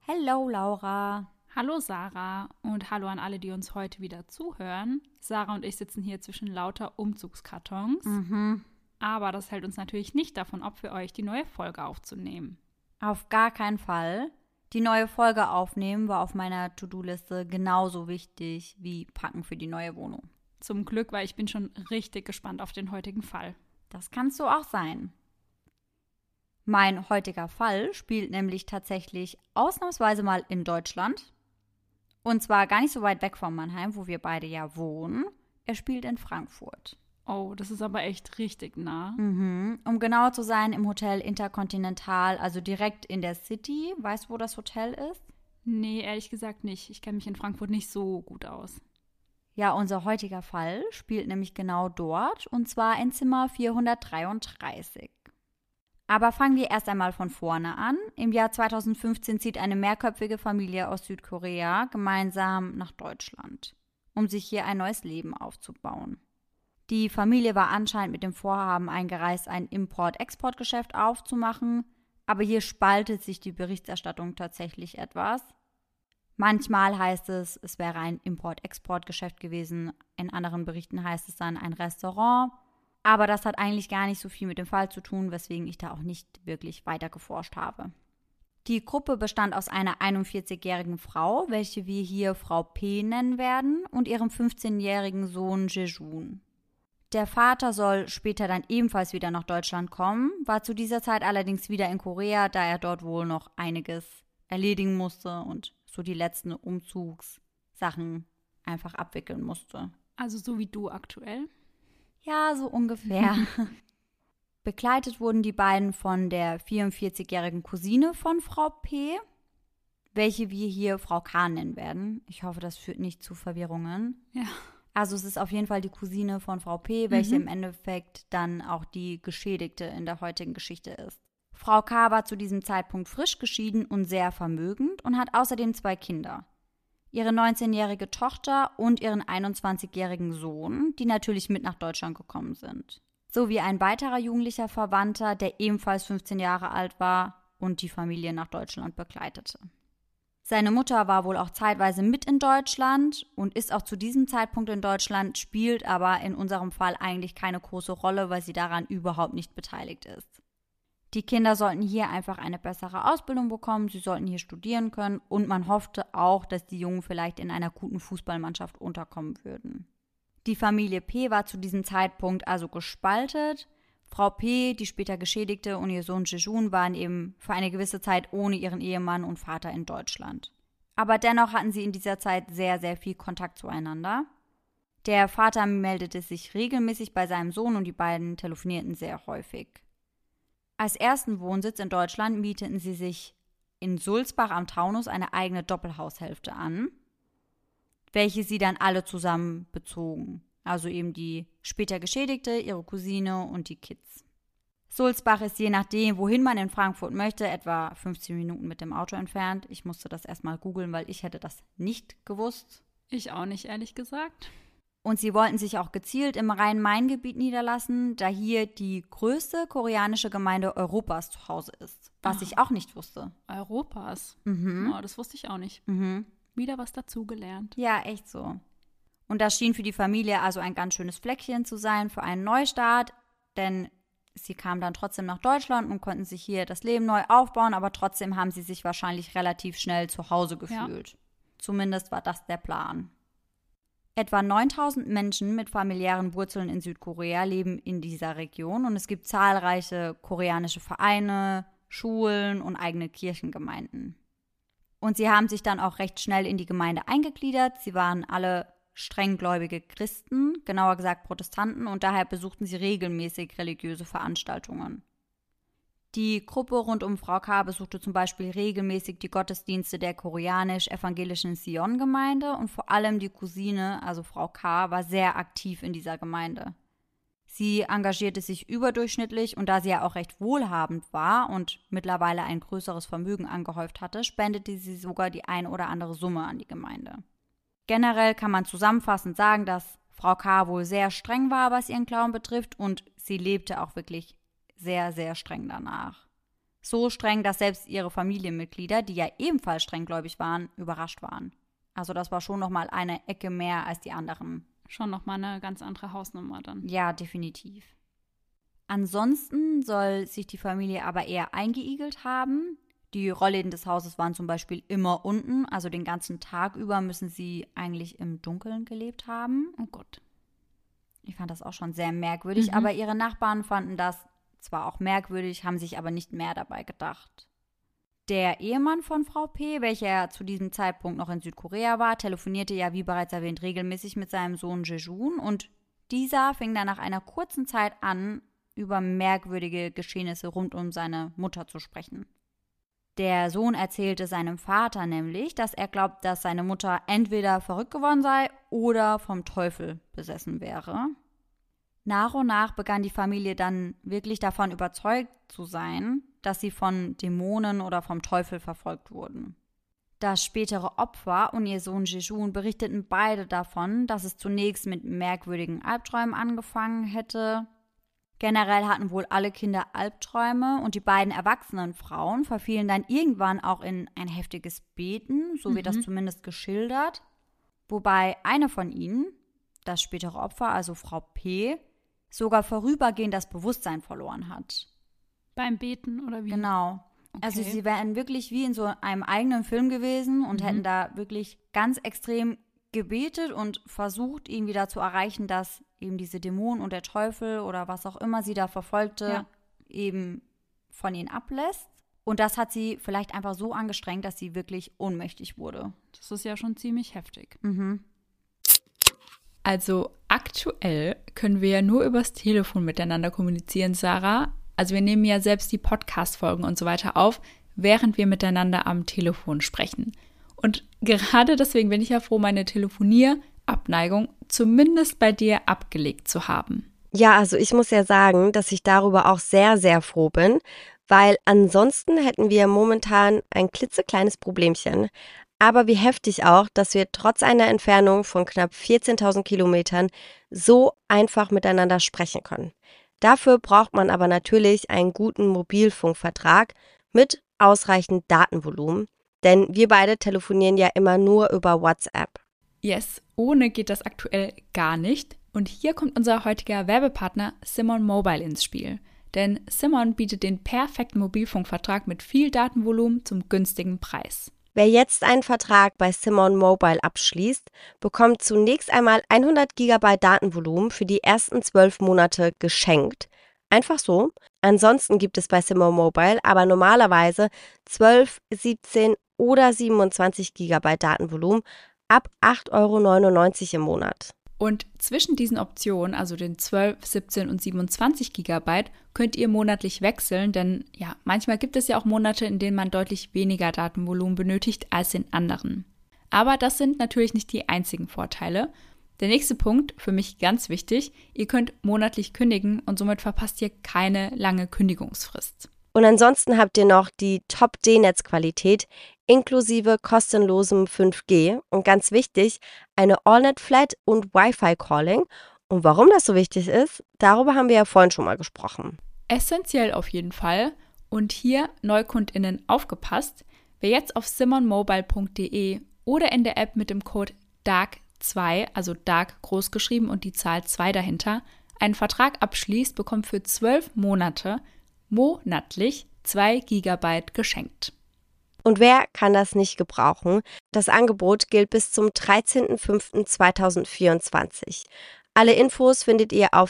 Hello, Laura. Hallo Sarah und hallo an alle, die uns heute wieder zuhören. Sarah und ich sitzen hier zwischen lauter Umzugskartons. Aber das hält uns natürlich nicht davon ab, für euch die neue Folge aufzunehmen. Auf gar keinen Fall. Die neue Folge aufnehmen war auf meiner To-Do-Liste genauso wichtig wie Packen für die neue Wohnung. Zum Glück, weil ich bin schon richtig gespannt auf den heutigen Fall. Das kannst du auch sein. Mein heutiger Fall spielt nämlich tatsächlich ausnahmsweise mal in Deutschland. Und zwar gar nicht so weit weg von Mannheim, wo wir beide ja wohnen. Er spielt in Frankfurt. Oh, das ist aber echt richtig nah. Um genauer zu sein, im Hotel Intercontinental, also direkt in der City. Weißt du, wo das Hotel ist? Nee, ehrlich gesagt nicht. Ich kenne mich in Frankfurt nicht so gut aus. Ja, unser heutiger Fall spielt nämlich genau dort, und zwar in Zimmer 433. Aber fangen wir erst einmal von vorne an. Im Jahr 2015 zieht eine mehrköpfige Familie aus Südkorea gemeinsam nach Deutschland, um sich hier ein neues Leben aufzubauen. Die Familie war anscheinend mit dem Vorhaben eingereist, ein Import-Export-Geschäft aufzumachen, aber hier spaltet sich die Berichterstattung tatsächlich etwas. Manchmal heißt es, es wäre ein Import-Export-Geschäft gewesen, in anderen Berichten heißt es dann ein Restaurant. Aber das hat eigentlich gar nicht so viel mit dem Fall zu tun, weswegen ich da auch nicht wirklich weiter geforscht habe. Die Gruppe bestand aus einer 41-jährigen Frau, welche wir hier Frau P. nennen werden, und ihrem 15-jährigen Sohn Jejun. Der Vater soll später dann ebenfalls wieder nach Deutschland kommen, war zu dieser Zeit allerdings wieder in Korea, da er dort wohl noch einiges erledigen musste und so die letzten Umzugssachen einfach abwickeln musste. Also so wie du aktuell? Ja, so ungefähr. Begleitet wurden die beiden von der 44-jährigen Cousine von Frau P., welche wir hier Frau K. nennen werden. Ich hoffe, das führt nicht zu Verwirrungen. Ja. Also es ist auf jeden Fall die Cousine von Frau P., welche im Endeffekt dann auch die Geschädigte in der heutigen Geschichte ist. Frau K. war zu diesem Zeitpunkt frisch geschieden und sehr vermögend und hat außerdem 2 Kinder. Ihre 19-jährige Tochter und ihren 21-jährigen Sohn, die natürlich mit nach Deutschland gekommen sind. Sowie ein weiterer jugendlicher Verwandter, der ebenfalls 15 Jahre alt war und die Familie nach Deutschland begleitete. Seine Mutter war wohl auch zeitweise mit in Deutschland und ist auch zu diesem Zeitpunkt in Deutschland, spielt aber in unserem Fall eigentlich keine große Rolle, weil sie daran überhaupt nicht beteiligt ist. Die Kinder sollten hier einfach eine bessere Ausbildung bekommen, sie sollten hier studieren können und man hoffte auch, dass die Jungen vielleicht in einer guten Fußballmannschaft unterkommen würden. Die Familie P. war zu diesem Zeitpunkt also gespaltet. Frau P., die später Geschädigte, und ihr Sohn Jejun waren eben für eine gewisse Zeit ohne ihren Ehemann und Vater in Deutschland. Aber dennoch hatten sie in dieser Zeit sehr, sehr viel Kontakt zueinander. Der Vater meldete sich regelmäßig bei seinem Sohn und die beiden telefonierten sehr häufig. Als ersten Wohnsitz in Deutschland mieteten sie sich in Sulzbach am Taunus eine eigene Doppelhaushälfte an, welche sie dann alle zusammen bezogen. Also eben die später Geschädigte, ihre Cousine und die Kids. Sulzbach ist je nachdem, wohin man in Frankfurt möchte, etwa 15 Minuten mit dem Auto entfernt. Ich musste das erstmal googeln, weil ich hätte das nicht gewusst. Ich auch nicht, ehrlich gesagt. Und sie wollten sich auch gezielt im Rhein-Main-Gebiet niederlassen, da hier die größte koreanische Gemeinde Europas zu Hause ist. Was ich auch nicht wusste. Europas? Oh, das wusste ich auch nicht. Wieder was dazugelernt. Ja, echt so. Und das schien für die Familie also ein ganz schönes Fleckchen zu sein für einen Neustart, denn sie kamen dann trotzdem nach Deutschland und konnten sich hier das Leben neu aufbauen, aber trotzdem haben sie sich wahrscheinlich relativ schnell zu Hause gefühlt. Ja. Zumindest war das der Plan. Etwa 9000 Menschen mit familiären Wurzeln in Südkorea leben in dieser Region und es gibt zahlreiche koreanische Vereine, Schulen und eigene Kirchengemeinden. Und sie haben sich dann auch recht schnell in die Gemeinde eingegliedert. Sie waren alle strenggläubige Christen, genauer gesagt Protestanten, und daher besuchten sie regelmäßig religiöse Veranstaltungen. Die Gruppe rund um Frau K. besuchte zum Beispiel regelmäßig die Gottesdienste der koreanisch-evangelischen Sion-Gemeinde und vor allem die Cousine, also Frau K., war sehr aktiv in dieser Gemeinde. Sie engagierte sich überdurchschnittlich und da sie ja auch recht wohlhabend war und mittlerweile ein größeres Vermögen angehäuft hatte, spendete sie sogar die ein oder andere Summe an die Gemeinde. Generell kann man zusammenfassend sagen, dass Frau K. wohl sehr streng war, was ihren Glauben betrifft, und sie lebte auch wirklich sehr, sehr streng danach. So streng, dass selbst ihre Familienmitglieder, die ja ebenfalls strenggläubig waren, überrascht waren. Also das war schon nochmal eine Ecke mehr als die anderen. Schon nochmal eine ganz andere Hausnummer dann. Ja, definitiv. Ansonsten soll sich die Familie aber eher eingeigelt haben. Die Rollläden des Hauses waren zum Beispiel immer unten, also den ganzen Tag über müssen sie eigentlich im Dunkeln gelebt haben. Oh Gott. Ich fand das auch schon sehr merkwürdig, aber ihre Nachbarn fanden das zwar auch merkwürdig, haben sich aber nicht mehr dabei gedacht. Der Ehemann von Frau P., welcher zu diesem Zeitpunkt noch in Südkorea war, telefonierte ja, wie bereits erwähnt, regelmäßig mit seinem Sohn Jejun und dieser fing dann nach einer kurzen Zeit an, über merkwürdige Geschehnisse rund um seine Mutter zu sprechen. Der Sohn erzählte seinem Vater nämlich, dass er glaubt, dass seine Mutter entweder verrückt geworden sei oder vom Teufel besessen wäre. Nach und nach begann die Familie dann wirklich davon überzeugt zu sein, dass sie von Dämonen oder vom Teufel verfolgt wurden. Das spätere Opfer und ihr Sohn Jejun berichteten beide davon, dass es zunächst mit merkwürdigen Albträumen angefangen hätte. Generell hatten wohl alle Kinder Albträume und die beiden erwachsenen Frauen verfielen dann irgendwann auch in ein heftiges Beten, so wird das zumindest geschildert. Wobei eine von ihnen, das spätere Opfer, also Frau P., sogar vorübergehend das Bewusstsein verloren hat. Beim Beten oder wie? Genau. Okay. Also sie wären wirklich wie in so einem eigenen Film gewesen und hätten da wirklich ganz extrem gebetet und versucht, irgendwie da zu erreichen, dass eben diese Dämonen und der Teufel oder was auch immer sie da verfolgte, eben von ihnen ablässt. Und das hat sie vielleicht einfach so angestrengt, dass sie wirklich ohnmächtig wurde. Das ist ja schon ziemlich heftig. Also aktuell können wir ja nur übers Telefon miteinander kommunizieren, Sarah. Also wir nehmen ja selbst die Podcast-Folgen und so weiter auf, während wir miteinander am Telefon sprechen. Und gerade deswegen bin ich ja froh, meine Telefonierabneigung zumindest bei dir abgelegt zu haben. Ja, also ich muss ja sagen, dass ich darüber auch sehr, sehr froh bin, weil ansonsten hätten wir momentan ein klitzekleines Problemchen. Aber wie heftig auch, dass wir trotz einer Entfernung von knapp 14.000 Kilometern so einfach miteinander sprechen können. Dafür braucht man aber natürlich einen guten Mobilfunkvertrag mit ausreichend Datenvolumen, denn wir beide telefonieren ja immer nur über WhatsApp. Yes, ohne geht das aktuell gar nicht. Und hier kommt unser heutiger Werbepartner Simon Mobile ins Spiel. Denn Simon bietet den perfekten Mobilfunkvertrag mit viel Datenvolumen zum günstigen Preis. Wer jetzt einen Vertrag bei Simon Mobile abschließt, bekommt zunächst einmal 100 GB Datenvolumen für die ersten 12 Monate geschenkt. Einfach so. Ansonsten gibt es bei Simon Mobile aber normalerweise 12, 17 oder 27 GB Datenvolumen ab 8,99 € im Monat. Und zwischen diesen Optionen, also den 12, 17 und 27 GB, könnt ihr monatlich wechseln, denn ja, manchmal gibt es ja auch Monate, in denen man deutlich weniger Datenvolumen benötigt als in anderen. Aber das sind natürlich nicht die einzigen Vorteile. Der nächste Punkt, für mich ganz wichtig, ihr könnt monatlich kündigen und somit verpasst ihr keine lange Kündigungsfrist. Und ansonsten habt ihr noch die Top-D-Netzqualität inklusive kostenlosem 5G und ganz wichtig, eine AllNet-Flat und Wi-Fi-Calling. Und warum das so wichtig ist, darüber haben wir ja vorhin schon mal gesprochen. Essentiell auf jeden Fall. Und hier NeukundInnen aufgepasst, wer jetzt auf simonmobile.de oder in der App mit dem Code DARK2, also DARK groß geschrieben und die Zahl 2 dahinter, einen Vertrag abschließt, bekommt für 12 Monate monatlich 2 GB geschenkt. Und wer kann das nicht gebrauchen? Das Angebot gilt bis zum 13.05.2024. Alle Infos findet ihr auf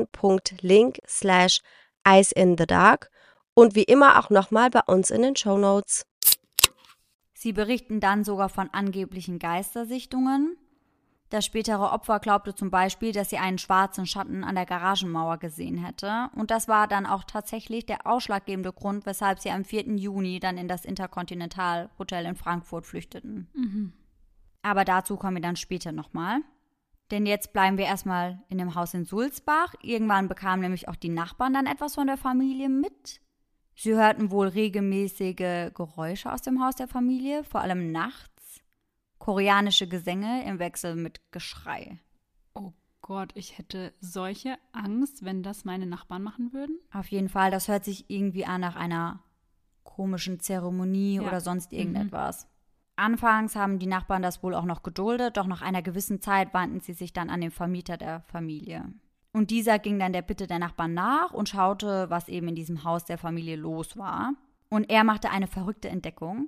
simon.link/eyes-in-the-dark und wie immer auch nochmal bei uns in den Shownotes. Sie berichten dann sogar von angeblichen Geistersichtungen. Das spätere Opfer glaubte zum Beispiel, dass sie einen schwarzen Schatten an der Garagenmauer gesehen hätte. Und das war dann auch tatsächlich der ausschlaggebende Grund, weshalb sie am 4. Juni dann in das Intercontinental Hotel in Frankfurt flüchteten. Aber dazu kommen wir dann später nochmal. Denn jetzt bleiben wir erstmal in dem Haus in Sulzbach. Irgendwann bekamen nämlich auch die Nachbarn dann etwas von der Familie mit. Sie hörten wohl regelmäßige Geräusche aus dem Haus der Familie, vor allem nachts. Koreanische Gesänge im Wechsel mit Geschrei. Oh Gott, ich hätte solche Angst, wenn das meine Nachbarn machen würden. Auf jeden Fall, das hört sich irgendwie an nach einer komischen Zeremonie oder sonst irgendetwas. Anfangs haben die Nachbarn das wohl auch noch geduldet, doch nach einer gewissen Zeit wandten sie sich dann an den Vermieter der Familie. Und dieser ging dann der Bitte der Nachbarn nach und schaute, was eben in diesem Haus der Familie los war. Und er machte eine verrückte Entdeckung,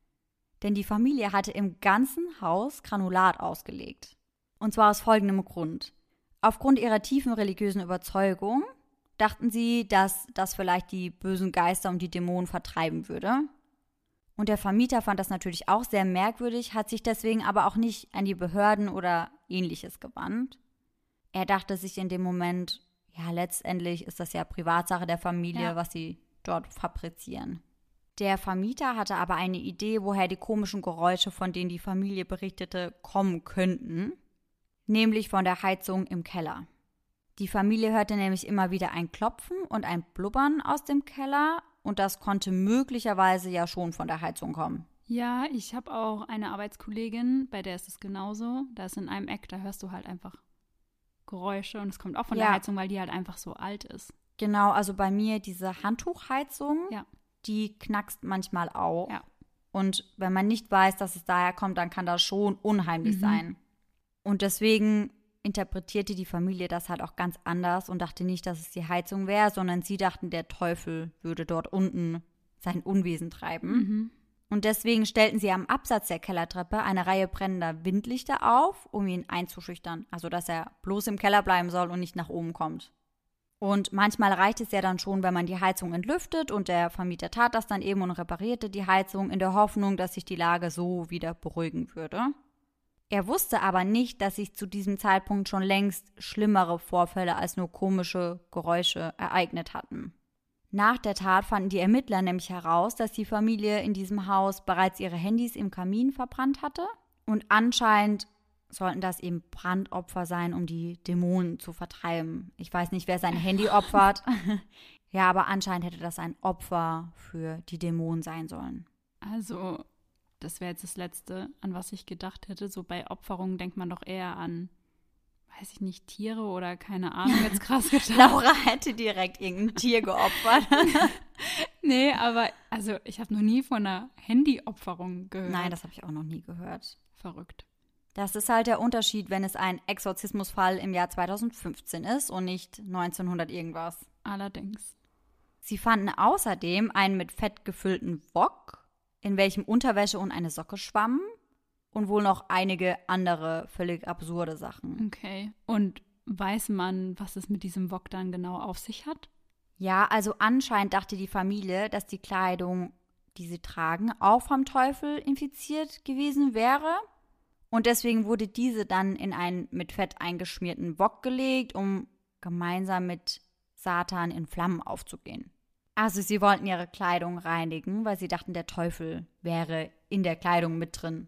denn die Familie hatte im ganzen Haus Granulat ausgelegt. Und zwar aus folgendem Grund. Aufgrund ihrer tiefen religiösen Überzeugung dachten sie, dass das vielleicht die bösen Geister und die Dämonen vertreiben würde. Und der Vermieter fand das natürlich auch sehr merkwürdig, hat sich deswegen aber auch nicht an die Behörden oder Ähnliches gewandt. Er dachte sich in dem Moment, ja, letztendlich ist das ja Privatsache der Familie, was sie dort fabrizieren. Der Vermieter hatte aber eine Idee, woher die komischen Geräusche, von denen die Familie berichtete, kommen könnten. Nämlich von der Heizung im Keller. Die Familie hörte nämlich immer wieder ein Klopfen und ein Blubbern aus dem Keller und das konnte möglicherweise ja schon von der Heizung kommen. Ja, ich habe auch eine Arbeitskollegin, bei der ist es genauso. Da ist in einem Eck, da hörst du halt einfach Geräusche und es kommt auch von der Heizung, weil die halt einfach so alt ist. Genau, also bei mir diese Handtuchheizung, die knackst manchmal auch. Ja. Und wenn man nicht weiß, dass es daher kommt, dann kann das schon unheimlich sein. Und deswegen interpretierte die Familie das halt auch ganz anders und dachte nicht, dass es die Heizung wäre, sondern sie dachten, der Teufel würde dort unten sein Unwesen treiben. Und deswegen stellten sie am Absatz der Kellertreppe eine Reihe brennender Windlichter auf, um ihn einzuschüchtern. Also, dass er bloß im Keller bleiben soll und nicht nach oben kommt. Und manchmal reicht es ja dann schon, wenn man die Heizung entlüftet und der Vermieter tat das dann eben und reparierte die Heizung in der Hoffnung, dass sich die Lage so wieder beruhigen würde. Er wusste aber nicht, dass sich zu diesem Zeitpunkt schon längst schlimmere Vorfälle als nur komische Geräusche ereignet hatten. Nach der Tat fanden die Ermittler nämlich heraus, dass die Familie in diesem Haus bereits ihre Handys im Kamin verbrannt hatte. Und anscheinend sollten das eben Brandopfer sein, um die Dämonen zu vertreiben. Ich weiß nicht, wer sein Handy opfert. Ja, aber anscheinend hätte das ein Opfer für die Dämonen sein sollen. Also, das wäre jetzt das Letzte, an was ich gedacht hätte. So bei Opferungen denkt man doch eher an, weiß ich nicht, Tiere oder keine Ahnung, jetzt krass gedacht. Laura hätte direkt irgendein Tier geopfert. Nee, aber also ich habe noch nie von einer Handyopferung gehört. Nein, das habe ich auch noch nie gehört. Verrückt. Das ist halt der Unterschied, wenn es ein Exorzismusfall im Jahr 2015 ist und nicht 1900 irgendwas. Allerdings. Sie fanden außerdem einen mit Fett gefüllten Wok, in welchem Unterwäsche und eine Socke schwammen und wohl noch einige andere völlig absurde Sachen. Okay. Und weiß man, was es mit diesem Wok dann genau auf sich hat? Ja, also anscheinend dachte die Familie, dass die Kleidung, die sie tragen, auch vom Teufel infiziert gewesen wäre. Und deswegen wurde diese dann in einen mit Fett eingeschmierten Wok gelegt, um gemeinsam mit Satan in Flammen aufzugehen. Also sie wollten ihre Kleidung reinigen, weil sie dachten, der Teufel wäre in der Kleidung mit drin.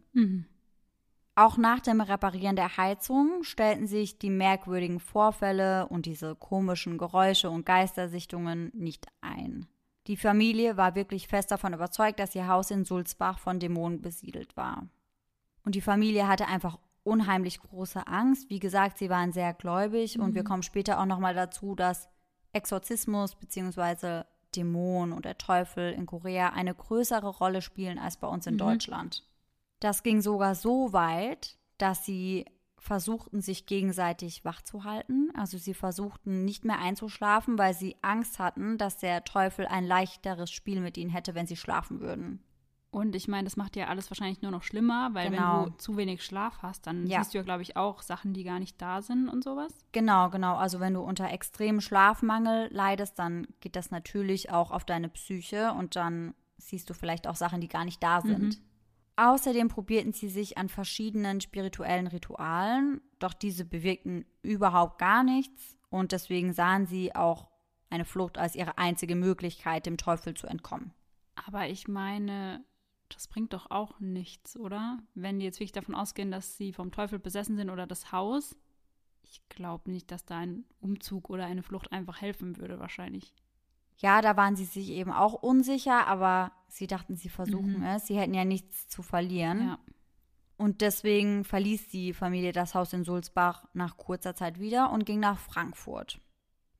Auch nach dem Reparieren der Heizung stellten sich die merkwürdigen Vorfälle und diese komischen Geräusche und Geistersichtungen nicht ein. Die Familie war wirklich fest davon überzeugt, dass ihr Haus in Sulzbach von Dämonen besiedelt war. Und die Familie hatte einfach unheimlich große Angst. Wie gesagt, sie waren sehr gläubig und wir kommen später auch nochmal dazu, dass Exorzismus bzw. Dämonen und der Teufel in Korea eine größere Rolle spielen als bei uns in Deutschland. Das ging sogar so weit, dass sie versuchten, sich gegenseitig wach zu halten. Also sie versuchten nicht mehr einzuschlafen, weil sie Angst hatten, dass der Teufel ein leichteres Spiel mit ihnen hätte, wenn sie schlafen würden. Und ich meine, das macht ja alles wahrscheinlich nur noch schlimmer, weil wenn du zu wenig Schlaf hast, dann siehst du ja, glaube ich, auch Sachen, die gar nicht da sind und sowas. Genau. Also wenn du unter extremem Schlafmangel leidest, dann geht das natürlich auch auf deine Psyche und dann siehst du vielleicht auch Sachen, die gar nicht da sind. Außerdem probierten sie sich an verschiedenen spirituellen Ritualen, doch diese bewirkten überhaupt gar nichts und deswegen sahen sie auch eine Flucht als ihre einzige Möglichkeit, dem Teufel zu entkommen. Aber ich meine, das bringt doch auch nichts, oder? Wenn die jetzt wirklich davon ausgehen, dass sie vom Teufel besessen sind oder das Haus. Ich glaube nicht, dass da ein Umzug oder eine Flucht einfach helfen würde, wahrscheinlich. Ja, da waren sie sich eben auch unsicher, aber sie dachten, sie versuchen es. Sie hätten ja nichts zu verlieren. Ja. Und deswegen verließ die Familie das Haus in Sulzbach nach kurzer Zeit wieder und ging nach Frankfurt.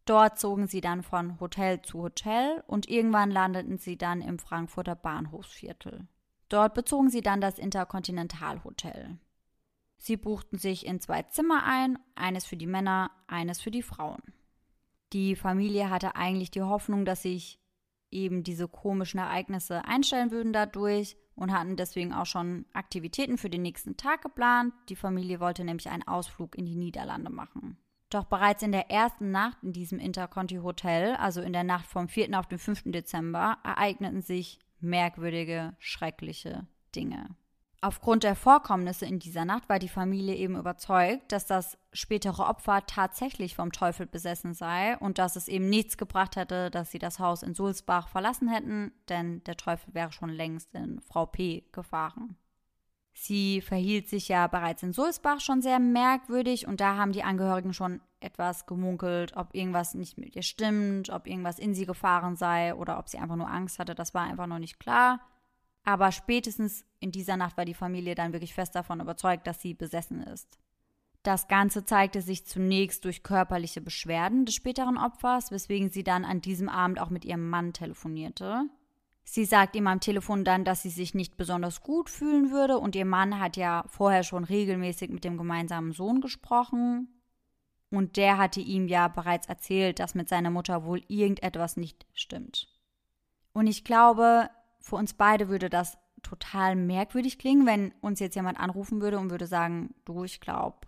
Dort zogen sie dann von Hotel zu Hotel und irgendwann landeten sie dann im Frankfurter Bahnhofsviertel. Dort bezogen sie dann das Intercontinental Hotel. Sie buchten sich in 2 Zimmer ein, eines für die Männer, eines für die Frauen. Die Familie hatte eigentlich die Hoffnung, dass sich eben diese komischen Ereignisse einstellen würden dadurch und hatten deswegen auch schon Aktivitäten für den nächsten Tag geplant. Die Familie wollte nämlich einen Ausflug in die Niederlande machen. Doch bereits in der ersten Nacht in diesem Interconti-Hotel, also in der Nacht vom 4. auf den 5. Dezember, ereigneten sich merkwürdige, schreckliche Dinge. Aufgrund der Vorkommnisse in dieser Nacht war die Familie eben überzeugt, dass das spätere Opfer tatsächlich vom Teufel besessen sei und dass es eben nichts gebracht hätte, dass sie das Haus in Sulzbach verlassen hätten, denn der Teufel wäre schon längst in Frau P. gefahren. Sie verhielt sich ja bereits in Sulzbach schon sehr merkwürdig und da haben die Angehörigen schon etwas gemunkelt, ob irgendwas nicht mit ihr stimmt, ob irgendwas in sie gefahren sei oder ob sie einfach nur Angst hatte, das war einfach noch nicht klar. Aber spätestens in dieser Nacht war die Familie dann wirklich fest davon überzeugt, dass sie besessen ist. Das Ganze zeigte sich zunächst durch körperliche Beschwerden des späteren Opfers, weswegen sie dann an diesem Abend auch mit ihrem Mann telefonierte. Sie sagt ihm am Telefon dann, dass sie sich nicht besonders gut fühlen würde und ihr Mann hat ja vorher schon regelmäßig mit dem gemeinsamen Sohn gesprochen und der hatte ihm ja bereits erzählt, dass mit seiner Mutter wohl irgendetwas nicht stimmt. Und ich glaube, für uns beide würde das total merkwürdig klingen, wenn uns jetzt jemand anrufen würde und würde sagen, du, ich glaube,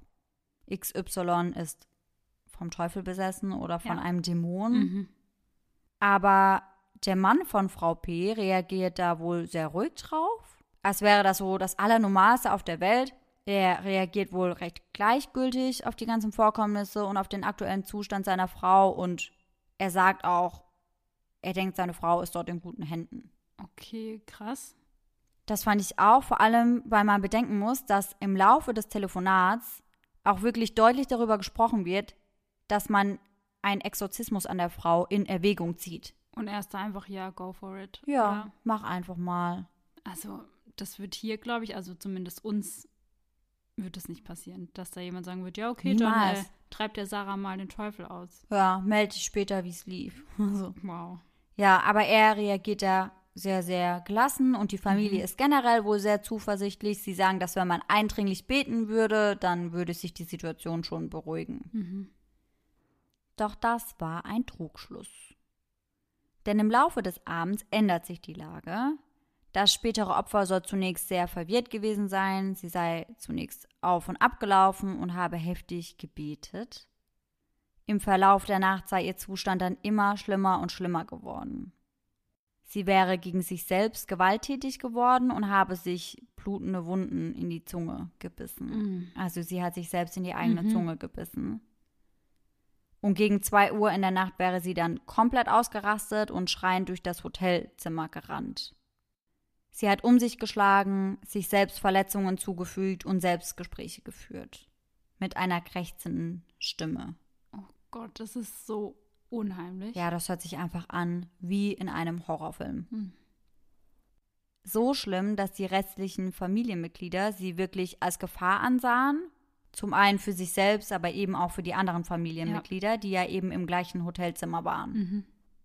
XY ist vom Teufel besessen oder von einem Dämon. Mhm. Aber der Mann von Frau P. reagiert da wohl sehr ruhig drauf. Als wäre das so das Allernormalste auf der Welt. Er reagiert wohl recht gleichgültig auf die ganzen Vorkommnisse und auf den aktuellen Zustand seiner Frau. Und er sagt auch, er denkt, seine Frau ist dort in guten Händen. Okay, krass. Das fand ich auch, vor allem, weil man bedenken muss, dass im Laufe des Telefonats auch wirklich deutlich darüber gesprochen wird, dass man einen Exorzismus an der Frau in Erwägung zieht. Und er ist da einfach, ja, go for it. Ja, oder? Mach einfach mal. Also, das wird hier, glaube ich, also zumindest uns wird es nicht passieren, dass da jemand sagen wird, ja, okay, Niemals. Dann treibt der Sarah mal den Teufel aus. Ja, melde dich später, wie es lief. So. Wow. Ja, aber er reagiert da sehr, sehr gelassen und die Familie ist generell wohl sehr zuversichtlich. Sie sagen, dass wenn man eindringlich beten würde, dann würde sich die Situation schon beruhigen. Mhm. Doch das war ein Trugschluss. Denn im Laufe des Abends ändert sich die Lage. Das spätere Opfer soll zunächst sehr verwirrt gewesen sein. Sie sei zunächst auf und ab gelaufen und habe heftig gebetet. Im Verlauf der Nacht sei ihr Zustand dann immer schlimmer und schlimmer geworden. Sie wäre gegen sich selbst gewalttätig geworden und habe sich blutende Wunden in die Zunge gebissen. Also sie hat sich selbst in die eigene Zunge gebissen. Und gegen 2 Uhr in der Nacht wäre sie dann komplett ausgerastet und schreiend durch das Hotelzimmer gerannt. Sie hat um sich geschlagen, sich selbst Verletzungen zugefügt und Selbstgespräche geführt. Mit einer krächzenden Stimme. Oh Gott, das ist so unheimlich. Ja, das hört sich einfach an wie in einem Horrorfilm. So schlimm, dass die restlichen Familienmitglieder sie wirklich als Gefahr ansahen. Zum einen für sich selbst, aber eben auch für die anderen Familienmitglieder, die ja eben im gleichen Hotelzimmer waren.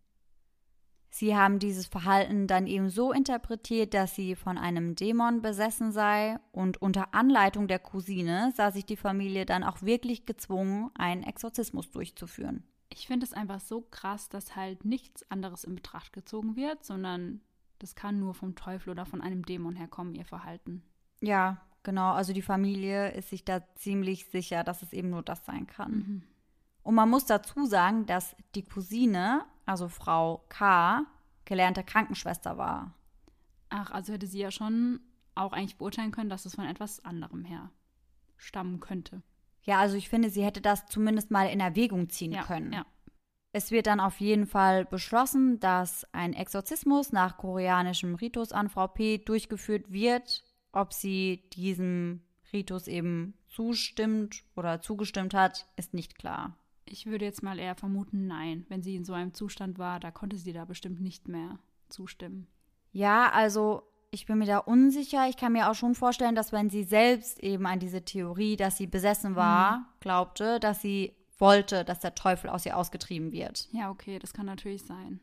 Sie haben dieses Verhalten dann eben so interpretiert, dass sie von einem Dämon besessen sei und unter Anleitung der Cousine sah sich die Familie dann auch wirklich gezwungen, einen Exorzismus durchzuführen. Ich finde es einfach so krass, dass halt nichts anderes in Betracht gezogen wird, sondern das kann nur vom Teufel oder von einem Dämon herkommen, ihr Verhalten. Ja, genau. Also die Familie ist sich da ziemlich sicher, dass es eben nur das sein kann. Und man muss dazu sagen, dass die Cousine, also Frau K., gelernte Krankenschwester war. Ach, also hätte sie ja schon auch eigentlich beurteilen können, dass es von etwas anderem her stammen könnte. Ja, also ich finde, sie hätte das zumindest mal in Erwägung ziehen können. Ja. Es wird dann auf jeden Fall beschlossen, dass ein Exorzismus nach koreanischem Ritus an Frau P. durchgeführt wird. Ob sie diesem Ritus eben zustimmt oder zugestimmt hat, ist nicht klar. Ich würde jetzt mal eher vermuten, nein. Wenn sie in so einem Zustand war, da konnte sie da bestimmt nicht mehr zustimmen. Ja, also ich bin mir da unsicher. Ich kann mir auch schon vorstellen, dass wenn sie selbst eben an diese Theorie, dass sie besessen war, glaubte, dass sie wollte, dass der Teufel aus ihr ausgetrieben wird. Ja, okay, das kann natürlich sein.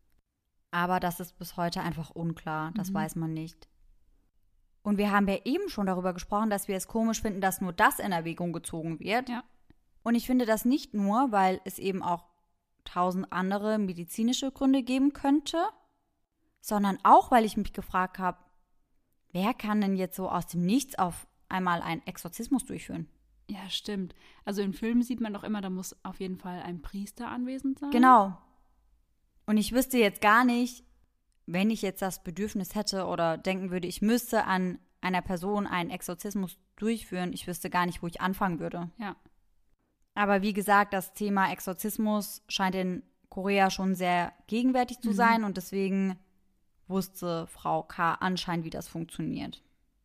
Aber das ist bis heute einfach unklar, das weiß man nicht. Und wir haben ja eben schon darüber gesprochen, dass wir es komisch finden, dass nur das in Erwägung gezogen wird. Ja. Und ich finde das nicht nur, weil es eben auch 1000 andere medizinische Gründe geben könnte, sondern auch, weil ich mich gefragt habe, wer kann denn jetzt so aus dem Nichts auf einmal einen Exorzismus durchführen? Ja, stimmt. Also in Filmen sieht man doch immer, da muss auf jeden Fall ein Priester anwesend sein. Genau. Und ich wüsste jetzt gar nicht, wenn ich jetzt das Bedürfnis hätte oder denken würde, ich müsste an einer Person einen Exorzismus durchführen, ich wüsste gar nicht, wo ich anfangen würde. Ja. Aber wie gesagt, das Thema Exorzismus scheint in Korea schon sehr gegenwärtig zu sein und deswegen wusste Frau K. anscheinend, wie das funktioniert.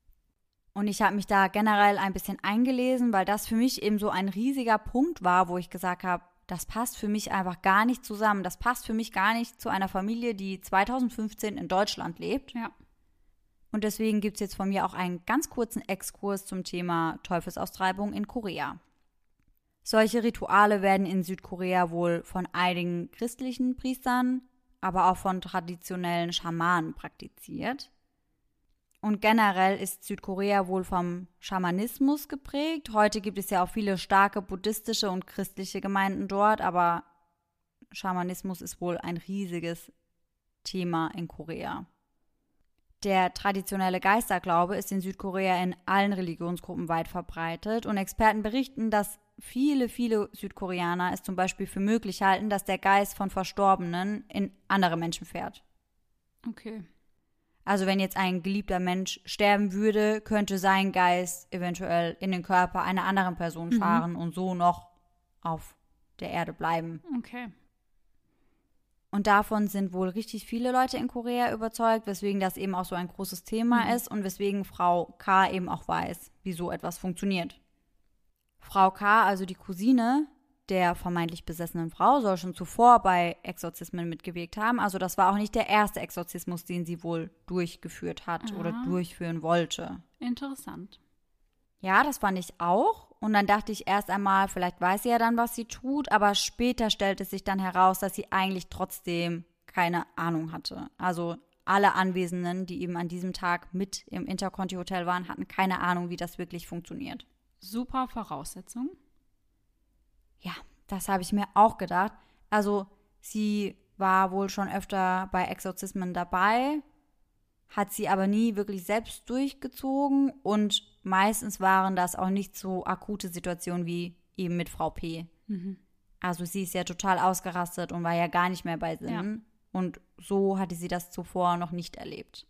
Und ich habe mich da generell ein bisschen eingelesen, weil das für mich eben so ein riesiger Punkt war, wo ich gesagt habe, das passt für mich einfach gar nicht zusammen. Das passt für mich gar nicht zu einer Familie, die 2015 in Deutschland lebt. Ja. Und deswegen gibt es jetzt von mir auch einen ganz kurzen Exkurs zum Thema Teufelsaustreibung in Korea. Solche Rituale werden in Südkorea wohl von einigen christlichen Priestern, aber auch von traditionellen Schamanen praktiziert. Und generell ist Südkorea wohl vom Schamanismus geprägt. Heute gibt es ja auch viele starke buddhistische und christliche Gemeinden dort, aber Schamanismus ist wohl ein riesiges Thema in Korea. Der traditionelle Geisterglaube ist in Südkorea in allen Religionsgruppen weit verbreitet und Experten berichten, dass viele Südkoreaner es zum Beispiel für möglich halten, dass der Geist von Verstorbenen in andere Menschen fährt. Okay. Also wenn jetzt ein geliebter Mensch sterben würde, könnte sein Geist eventuell in den Körper einer anderen Person fahren und so noch auf der Erde bleiben. Okay. Und davon sind wohl richtig viele Leute in Korea überzeugt, weswegen das eben auch so ein großes Thema ist und weswegen Frau K. eben auch weiß, wie so etwas funktioniert. Frau K., also die Cousine der vermeintlich besessenen Frau, soll schon zuvor bei Exorzismen mitgewirkt haben. Also das war auch nicht der erste Exorzismus, den sie wohl durchgeführt hat oder durchführen wollte. Interessant. Ja, das fand ich auch. Und dann dachte ich erst einmal, vielleicht weiß sie ja dann, was sie tut. Aber später stellte sich dann heraus, dass sie eigentlich trotzdem keine Ahnung hatte. Also alle Anwesenden, die eben an diesem Tag mit im Interconti-Hotel waren, hatten keine Ahnung, wie das wirklich funktioniert. Super Voraussetzung. Ja, das habe ich mir auch gedacht. Also sie war wohl schon öfter bei Exorzismen dabei, hat sie aber nie wirklich selbst durchgezogen und meistens waren das auch nicht so akute Situationen wie eben mit Frau P. Also sie ist ja total ausgerastet und war ja gar nicht mehr bei Sinnen und so hatte sie das zuvor noch nicht erlebt.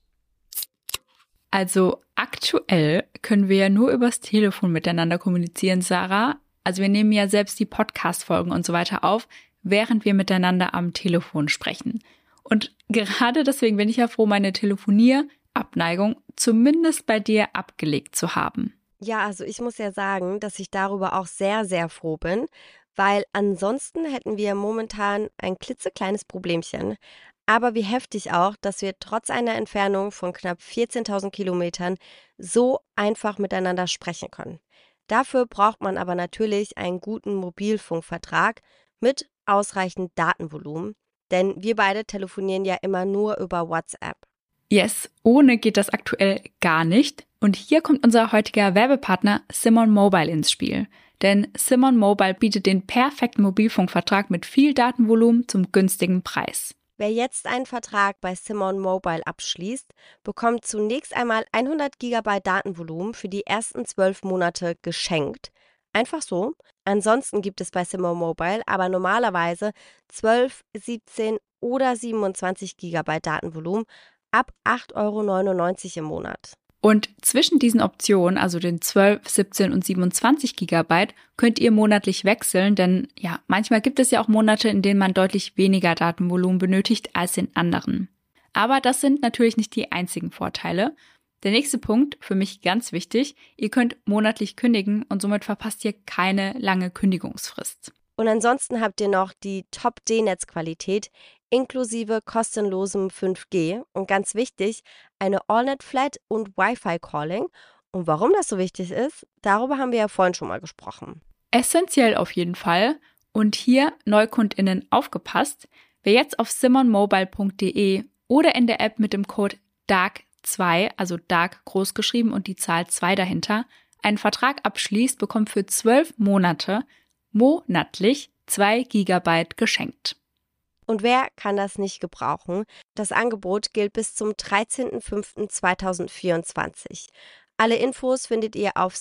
Also aktuell können wir ja nur übers Telefon miteinander kommunizieren, Sarah. Also wir nehmen ja selbst die Podcast-Folgen und so weiter auf, während wir miteinander am Telefon sprechen. Und gerade deswegen bin ich ja froh, meine Telefonierabneigung zumindest bei dir abgelegt zu haben. Ja, also ich muss ja sagen, dass ich darüber auch sehr, sehr froh bin, weil ansonsten hätten wir momentan ein klitzekleines Problemchen. Aber wie heftig auch, dass wir trotz einer Entfernung von knapp 14.000 Kilometern so einfach miteinander sprechen können. Dafür braucht man aber natürlich einen guten Mobilfunkvertrag mit ausreichend Datenvolumen, denn wir beide telefonieren ja immer nur über WhatsApp. Yes, ohne geht das aktuell gar nicht. Und hier kommt unser heutiger Werbepartner Simon Mobile ins Spiel. Denn Simon Mobile bietet den perfekten Mobilfunkvertrag mit viel Datenvolumen zum günstigen Preis. Wer jetzt einen Vertrag bei Simon Mobile abschließt, bekommt zunächst einmal 100 GB Datenvolumen für die ersten 12 Monate geschenkt. Einfach so. Ansonsten gibt es bei Simon Mobile aber normalerweise 12, 17 oder 27 GB Datenvolumen ab 8,99 € im Monat. Und zwischen diesen Optionen, also den 12, 17 und 27 GB, könnt ihr monatlich wechseln, denn ja, manchmal gibt es ja auch Monate, in denen man deutlich weniger Datenvolumen benötigt als in anderen. Aber das sind natürlich nicht die einzigen Vorteile. Der nächste Punkt, für mich ganz wichtig, ihr könnt monatlich kündigen und somit verpasst ihr keine lange Kündigungsfrist. Und ansonsten habt ihr noch die Top-D-Netzqualität inklusive kostenlosem 5G und ganz wichtig, eine AllNet-Flat und Wi-Fi-Calling. Und warum das so wichtig ist, darüber haben wir ja vorhin schon mal gesprochen. essentiell auf jeden Fall. Und hier NeukundInnen aufgepasst, wer jetzt auf simonmobile.de oder in der App mit dem Code DARK2, also DARK großgeschrieben und die Zahl 2 dahinter, einen Vertrag abschließt, bekommt für 12 Monate monatlich 2 GB geschenkt. Und wer kann das nicht gebrauchen? Das Angebot gilt bis zum 13.05.2024. Alle Infos findet ihr auf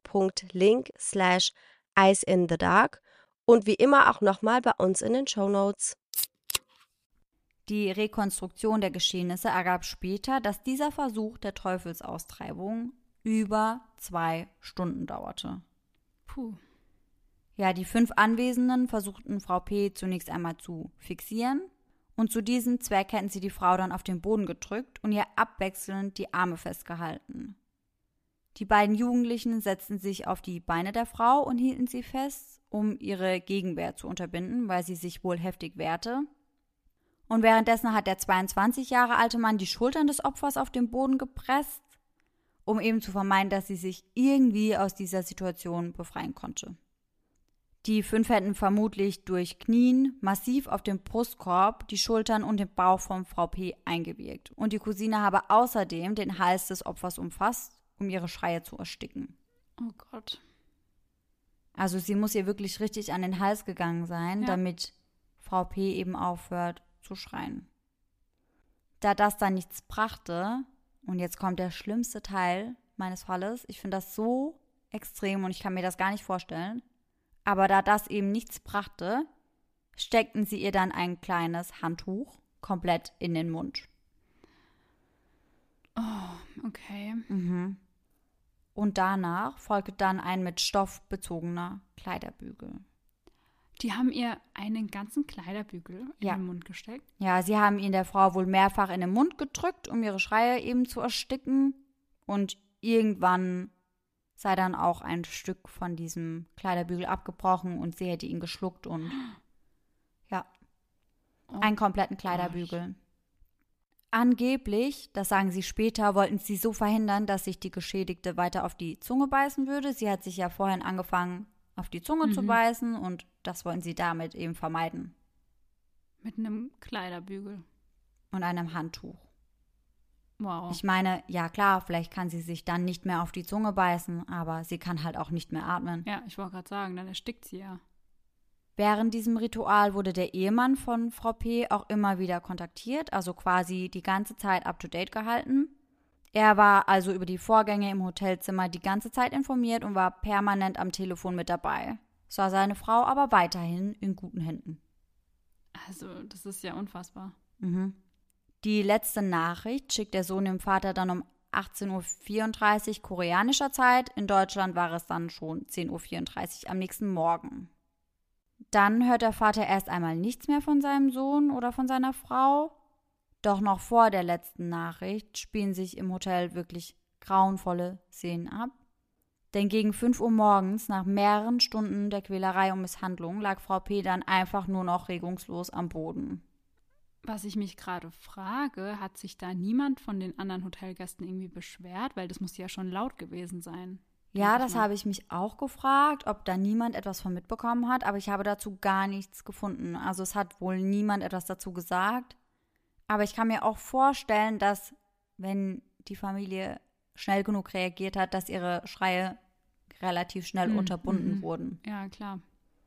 simon.link/iceinthedark und wie immer auch nochmal bei uns in den Shownotes. Die Rekonstruktion der Geschehnisse ergab später, dass dieser Versuch der Teufelsaustreibung über 2 Stunden dauerte. Puh. Ja, die 5 Anwesenden versuchten Frau P. zunächst einmal zu fixieren und zu diesem Zweck hätten sie die Frau dann auf den Boden gedrückt und ihr abwechselnd die Arme festgehalten. Die beiden Jugendlichen setzten sich auf die Beine der Frau und hielten sie fest, um ihre Gegenwehr zu unterbinden, weil sie sich wohl heftig wehrte. Und währenddessen hat der 22 Jahre alte Mann die Schultern des Opfers auf den Boden gepresst, um eben zu vermeiden, dass sie sich irgendwie aus dieser Situation befreien konnte. Die 5 hätten vermutlich durch Knien massiv auf den Brustkorb, die Schultern und den Bauch von Frau P. eingewirkt. Und die Cousine habe außerdem den Hals des Opfers umfasst, um ihre Schreie zu ersticken. Oh Gott. Also sie muss ihr wirklich richtig an den Hals gegangen sein, Ja. damit Frau P. eben aufhört zu schreien. Da das dann nichts brachte, und jetzt kommt der schlimmste Teil meines Falles, ich finde das so extrem und ich kann mir das gar nicht vorstellen, aber da das eben nichts brachte, steckten sie ihr dann ein kleines Handtuch komplett in den Mund. Oh, okay. Und danach folgte dann ein mit Stoff bezogener Kleiderbügel. Die haben ihr einen ganzen Kleiderbügel in Ja. den Mund gesteckt. Ja, sie haben ihn der Frau wohl mehrfach in den Mund gedrückt, um ihre Schreie eben zu ersticken. Und irgendwann sei dann auch ein Stück von diesem Kleiderbügel abgebrochen und sie hätte ihn geschluckt und ja, einen kompletten Kleiderbügel. Angeblich, das sagen sie später, wollten sie so verhindern, dass sich die Geschädigte weiter auf die Zunge beißen würde. Sie hat sich ja vorhin angefangen, auf die Zunge zu beißen und das wollten sie damit eben vermeiden. Mit einem Kleiderbügel. Und einem Handtuch. Wow. Ich meine, ja klar, vielleicht kann sie sich dann nicht mehr auf die Zunge beißen, aber sie kann halt auch nicht mehr atmen. Ja, ich wollte gerade sagen, dann erstickt sie ja. Während diesem Ritual wurde der Ehemann von Frau P. auch immer wieder kontaktiert, also quasi die ganze Zeit up-to-date gehalten. Er war also über die Vorgänge im Hotelzimmer die ganze Zeit informiert und war permanent am Telefon mit dabei. Sah seine Frau aber weiterhin in guten Händen. Also, das ist ja unfassbar. Die letzte Nachricht schickt der Sohn dem Vater dann um 18.34 Uhr koreanischer Zeit. In Deutschland war es dann schon 10.34 Uhr am nächsten Morgen. Dann hört der Vater erst einmal nichts mehr von seinem Sohn oder von seiner Frau. Doch noch vor der letzten Nachricht spielen sich im Hotel wirklich grauenvolle Szenen ab. Denn gegen 5 Uhr morgens, nach mehreren Stunden der Quälerei und Misshandlung, lag Frau P. dann einfach nur noch regungslos am Boden. Was ich mich gerade frage, hat sich da niemand von den anderen Hotelgästen irgendwie beschwert? Weil das muss ja schon laut gewesen sein. Ja, das habe ich mich auch gefragt, ob da niemand etwas von mitbekommen hat, aber ich habe dazu gar nichts gefunden. Also es hat wohl niemand etwas dazu gesagt. Aber ich kann mir auch vorstellen, dass, wenn die Familie schnell genug reagiert hat, dass ihre Schreie relativ schnell unterbunden wurden. Ja, klar.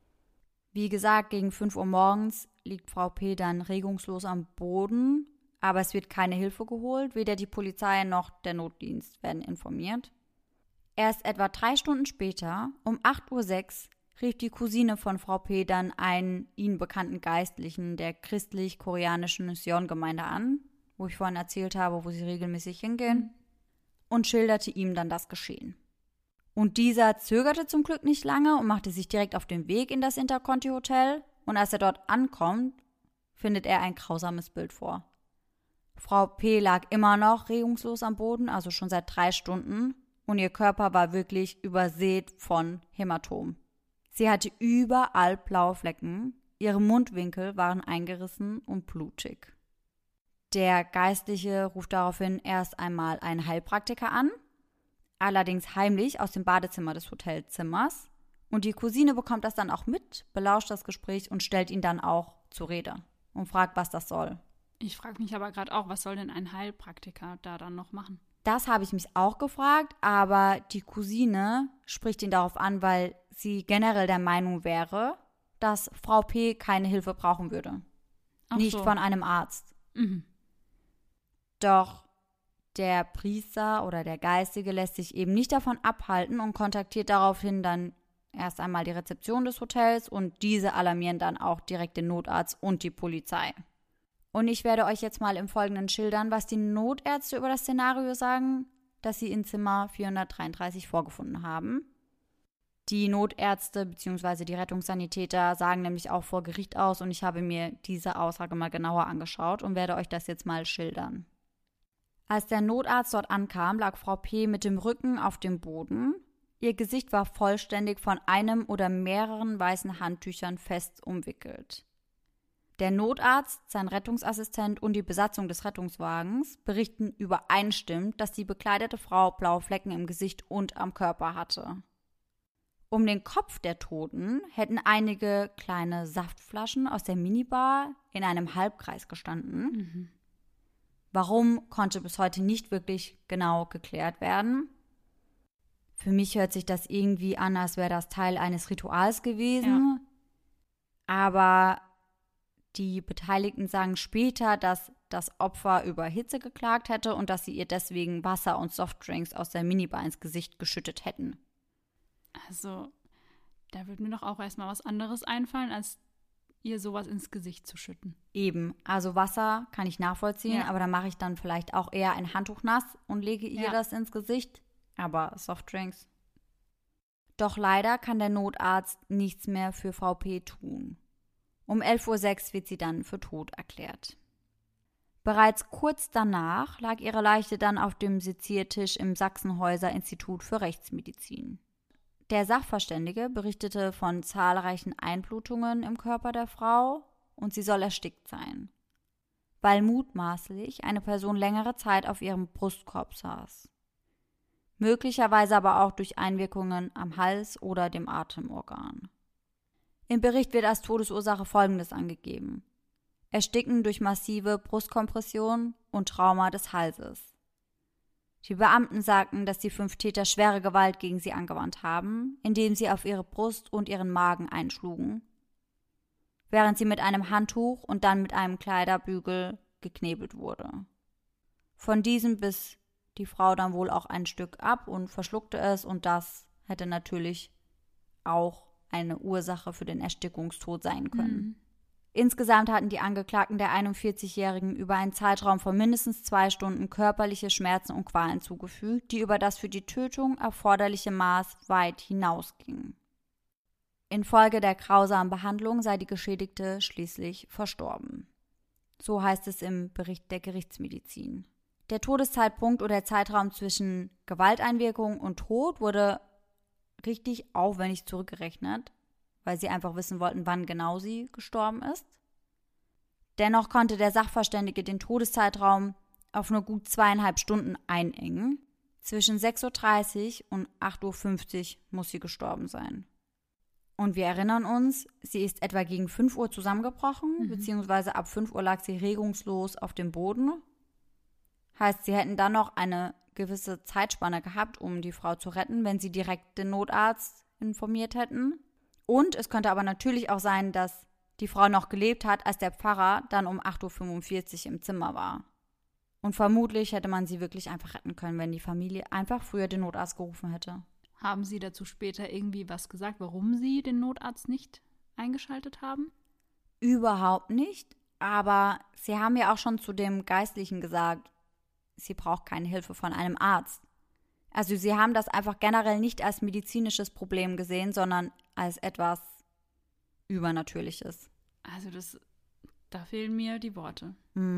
Wie gesagt, gegen 5 Uhr morgens liegt Frau P. dann regungslos am Boden, aber es wird keine Hilfe geholt. Weder die Polizei noch der Notdienst werden informiert. Erst etwa 3 Stunden später, um 8.06 Uhr, rief die Cousine von Frau P. dann einen ihnen bekannten Geistlichen der christlich-koreanischen Sion-Gemeinde an, wo ich vorhin erzählt habe, wo sie regelmäßig hingehen, und schilderte ihm dann das Geschehen. Und dieser zögerte zum Glück nicht lange und machte sich direkt auf den Weg in das Interconti-Hotel. Und als er dort ankommt, findet er ein grausames Bild vor. Frau P. lag immer noch regungslos am Boden, also schon seit 3 Stunden. Und ihr Körper war wirklich übersät von Hämatomen. Sie hatte überall blaue Flecken, ihre Mundwinkel waren eingerissen und blutig. Der Geistliche ruft daraufhin erst einmal einen Heilpraktiker an, allerdings heimlich aus dem Badezimmer des Hotelzimmers. Und die Cousine bekommt das dann auch mit, belauscht das Gespräch und stellt ihn dann auch zur Rede und fragt, was das soll. Ich frage mich aber gerade auch, was soll denn ein Heilpraktiker da dann noch machen? Das habe ich mich auch gefragt, aber die Cousine spricht ihn darauf an, weil sie generell der Meinung wäre, dass Frau P. keine Hilfe brauchen würde. Ach Nicht so. von einem Arzt. Mhm. Doch der Priester oder der Geistige lässt sich eben nicht davon abhalten und kontaktiert daraufhin dann erst einmal die Rezeption des Hotels und diese alarmieren dann auch direkt den Notarzt und die Polizei. Und ich werde euch jetzt mal im Folgenden schildern, was die Notärzte über das Szenario sagen, das sie in Zimmer 433 vorgefunden haben. Die Notärzte bzw. die Rettungssanitäter sagen nämlich auch vor Gericht aus und ich habe mir diese Aussage mal genauer angeschaut und werde euch das jetzt mal schildern. Als der Notarzt dort ankam, lag Frau P. mit dem Rücken auf dem Boden. Ihr Gesicht war vollständig von einem oder mehreren weißen Handtüchern fest umwickelt. Der Notarzt, sein Rettungsassistent und die Besatzung des Rettungswagens berichten übereinstimmend, dass die bekleidete Frau blaue Flecken im Gesicht und am Körper hatte. Um den Kopf der Toten hätten einige kleine Saftflaschen aus der Minibar in einem Halbkreis gestanden. Mhm. Warum, konnte bis heute nicht wirklich genau geklärt werden. Für mich hört sich das irgendwie an, als wäre das Teil eines Rituals gewesen. Ja. Aber die Beteiligten sagen später, dass das Opfer über Hitze geklagt hätte und dass sie ihr deswegen Wasser und Softdrinks aus der Minibar ins Gesicht geschüttet hätten. Also, da würde mir doch auch erstmal was anderes einfallen, als ihr sowas ins Gesicht zu schütten. Eben, also Wasser kann ich nachvollziehen, aber da mache ich dann vielleicht auch eher ein Handtuch nass und lege ihr das ins Gesicht. Aber Softdrinks. Doch leider kann der Notarzt nichts mehr für Frau P. tun. Um 11:06 Uhr wird sie dann für tot erklärt. Bereits kurz danach lag ihre Leiche dann auf dem Seziertisch im Sachsenhäuser Institut für Rechtsmedizin. Der Sachverständige berichtete von zahlreichen Einblutungen im Körper der Frau und sie soll erstickt sein, weil mutmaßlich eine Person längere Zeit auf ihrem Brustkorb saß. Möglicherweise aber auch durch Einwirkungen am Hals oder dem Atemorgan. Im Bericht wird als Todesursache Folgendes angegeben: Ersticken durch massive Brustkompression und Trauma des Halses. Die Beamten sagten, dass die 5 Täter schwere Gewalt gegen sie angewandt haben, indem sie auf ihre Brust und ihren Magen einschlugen, während sie mit einem Handtuch und dann mit einem Kleiderbügel geknebelt wurde. Von diesem biss die Frau dann wohl auch ein Stück ab und verschluckte es und das hätte natürlich auch eine Ursache für den Erstickungstod sein können. Mhm. Insgesamt hatten die Angeklagten der 41-Jährigen über einen Zeitraum von mindestens 2 Stunden körperliche Schmerzen und Qualen zugefügt, die über das für die Tötung erforderliche Maß weit hinausgingen. Infolge der grausamen Behandlung sei die Geschädigte schließlich verstorben. So heißt es im Bericht der Gerichtsmedizin. Der Todeszeitpunkt oder der Zeitraum zwischen Gewalteinwirkung und Tod wurde richtig aufwendig zurückgerechnet, weil sie einfach wissen wollten, wann genau sie gestorben ist. Dennoch konnte der Sachverständige den Todeszeitraum auf nur gut 2,5 Stunden einengen. Zwischen 6:30 Uhr und 8:50 Uhr muss sie gestorben sein. Und wir erinnern uns, sie ist etwa gegen 5 Uhr zusammengebrochen, beziehungsweise ab 5 Uhr lag sie regungslos auf dem Boden. Heißt, sie hätten dann noch eine gewisse Zeitspanne gehabt, um die Frau zu retten, wenn sie direkt den Notarzt informiert hätten. Und es könnte aber natürlich auch sein, dass die Frau noch gelebt hat, als der Pfarrer dann um 8:45 Uhr im Zimmer war. Und vermutlich hätte man sie wirklich einfach retten können, wenn die Familie einfach früher den Notarzt gerufen hätte. Haben Sie dazu später irgendwie was gesagt, warum Sie den Notarzt nicht eingeschaltet haben? Überhaupt nicht, aber sie haben ja auch schon zu dem Geistlichen gesagt, sie braucht keine Hilfe von einem Arzt. Also sie haben das einfach generell nicht als medizinisches Problem gesehen, sondern als etwas Übernatürliches. Also da fehlen mir die Worte.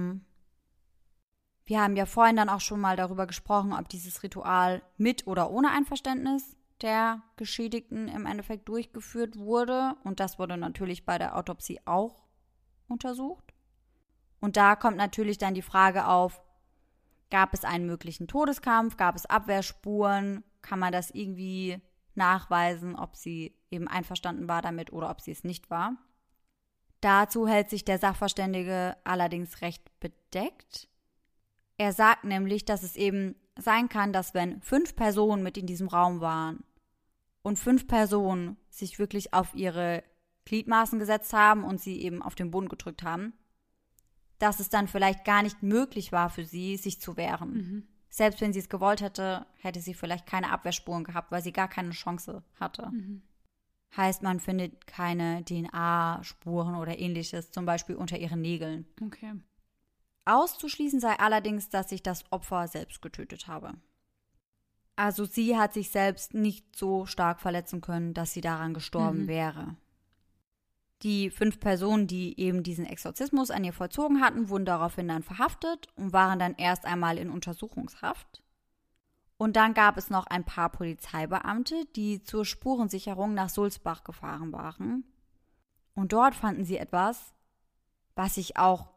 Wir haben ja vorhin dann auch schon mal darüber gesprochen, ob dieses Ritual mit oder ohne Einverständnis der Geschädigten im Endeffekt durchgeführt wurde. Und das wurde natürlich bei der Autopsie auch untersucht. Und da kommt natürlich dann die Frage auf, gab es einen möglichen Todeskampf, gab es Abwehrspuren, kann man das irgendwie nachweisen, ob sie eben einverstanden war damit oder ob sie es nicht war. Dazu hält sich der Sachverständige allerdings recht bedeckt. Er sagt nämlich, dass es eben sein kann, dass wenn 5 Personen mit in diesem Raum waren und 5 Personen sich wirklich auf ihre Gliedmaßen gesetzt haben und sie eben auf den Boden gedrückt haben, dass es dann vielleicht gar nicht möglich war für sie, sich zu wehren. Mhm. Selbst wenn sie es gewollt hätte, hätte sie vielleicht keine Abwehrspuren gehabt, weil sie gar keine Chance hatte. Mhm. Heißt, man findet keine DNA-Spuren oder ähnliches, zum Beispiel unter ihren Nägeln. Okay. Auszuschließen sei allerdings, dass sich das Opfer selbst getötet habe. Also sie hat sich selbst nicht so stark verletzen können, dass sie daran gestorben wäre. Die 5 Personen, die eben diesen Exorzismus an ihr vollzogen hatten, wurden daraufhin dann verhaftet und waren dann erst einmal in Untersuchungshaft. Und dann gab es noch ein paar Polizeibeamte, die zur Spurensicherung nach Sulzbach gefahren waren. Und dort fanden sie etwas, was ich auch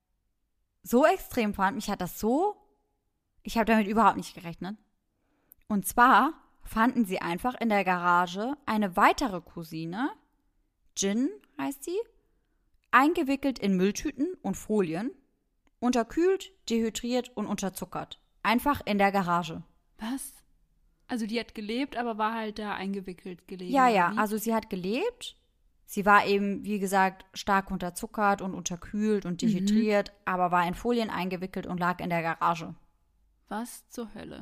so extrem fand. Ich habe damit überhaupt nicht gerechnet. Und zwar fanden sie einfach in der Garage eine weitere Cousine, Jin heißt sie, eingewickelt in Mülltüten und Folien, unterkühlt, dehydriert und unterzuckert. Einfach in der Garage. Was? Also die hat gelebt, aber war halt da eingewickelt gelegen. Ja, also sie hat gelebt. Sie war eben, wie gesagt, stark unterzuckert und unterkühlt und dehydriert, aber war in Folien eingewickelt und lag in der Garage. Was zur Hölle?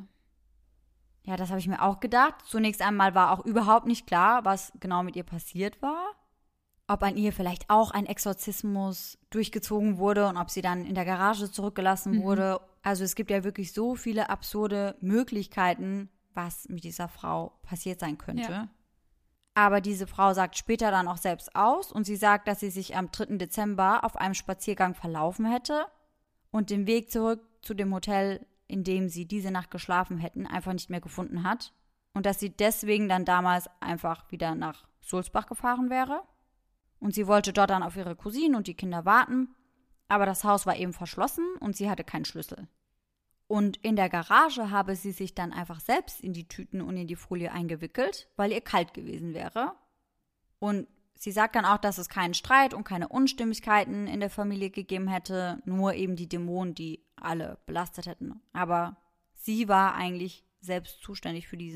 Ja, das habe ich mir auch gedacht. Zunächst einmal war auch überhaupt nicht klar, was genau mit ihr passiert war. Ob an ihr vielleicht auch ein Exorzismus durchgezogen wurde und ob sie dann in der Garage zurückgelassen wurde. Also es gibt ja wirklich so viele absurde Möglichkeiten, was mit dieser Frau passiert sein könnte. Ja. Aber diese Frau sagt später dann auch selbst aus und sie sagt, dass sie sich am 3. Dezember auf einem Spaziergang verlaufen hätte und den Weg zurück zu dem Hotel, in dem sie diese Nacht geschlafen hätten, einfach nicht mehr gefunden hat und dass sie deswegen dann damals einfach wieder nach Sulzbach gefahren wäre. Und sie wollte dort dann auf ihre Cousine und die Kinder warten, aber das Haus war eben verschlossen und sie hatte keinen Schlüssel. Und in der Garage habe sie sich dann einfach selbst in die Tüten und in die Folie eingewickelt, weil ihr kalt gewesen wäre. Und sie sagt dann auch, dass es keinen Streit und keine Unstimmigkeiten in der Familie gegeben hätte, nur eben die Dämonen, die alle belastet hätten. Aber sie war eigentlich selbst zuständig für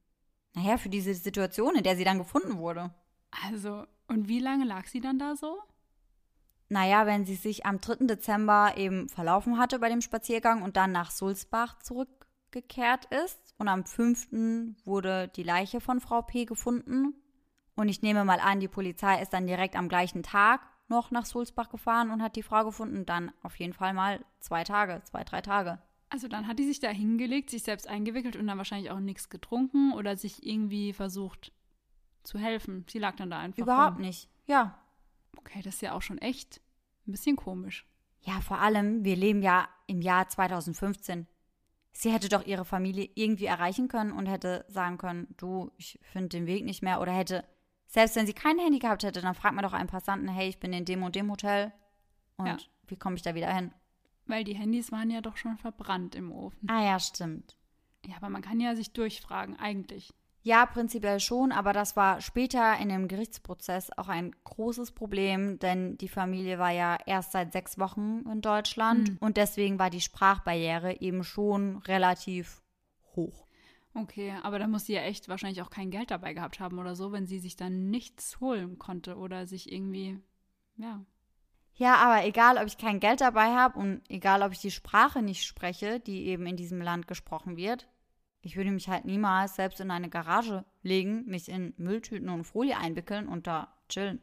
für diese Situation, in der sie dann gefunden wurde. Also, und wie lange lag sie dann da so? Naja, wenn sie sich am 3. Dezember eben verlaufen hatte bei dem Spaziergang und dann nach Sulzbach zurückgekehrt ist und am 5. wurde die Leiche von Frau P. gefunden und ich nehme mal an, die Polizei ist dann direkt am gleichen Tag noch nach Sulzbach gefahren und hat die Frau gefunden, dann auf jeden Fall mal 2, 3 Tage. Also dann hat die sich da hingelegt, sich selbst eingewickelt und dann wahrscheinlich auch nichts getrunken oder sich irgendwie versucht zu helfen. Sie lag dann da einfach. Überhaupt nicht, ja. Okay, das ist ja auch schon echt ein bisschen komisch. Ja, vor allem, wir leben ja im Jahr 2015. Sie hätte doch ihre Familie irgendwie erreichen können und hätte sagen können, du, ich finde den Weg nicht mehr. Oder hätte, selbst wenn sie kein Handy gehabt hätte, dann fragt man doch einen Passanten, hey, ich bin in dem und dem Hotel und wie komme ich da wieder hin? Weil die Handys waren ja doch schon verbrannt im Ofen. Ah ja, stimmt. Ja, aber man kann ja sich durchfragen, eigentlich. Ja, prinzipiell schon, aber das war später in dem Gerichtsprozess auch ein großes Problem, denn die Familie war ja erst seit 6 Wochen in Deutschland und deswegen war die Sprachbarriere eben schon relativ hoch. Okay, aber da muss sie ja echt wahrscheinlich auch kein Geld dabei gehabt haben oder so, wenn sie sich dann nichts holen konnte oder sich irgendwie, ja. Ja, aber egal, ob ich kein Geld dabei habe und egal, ob ich die Sprache nicht spreche, die eben in diesem Land gesprochen wird, ich würde mich halt niemals selbst in eine Garage legen, mich in Mülltüten und Folie einwickeln und da chillen.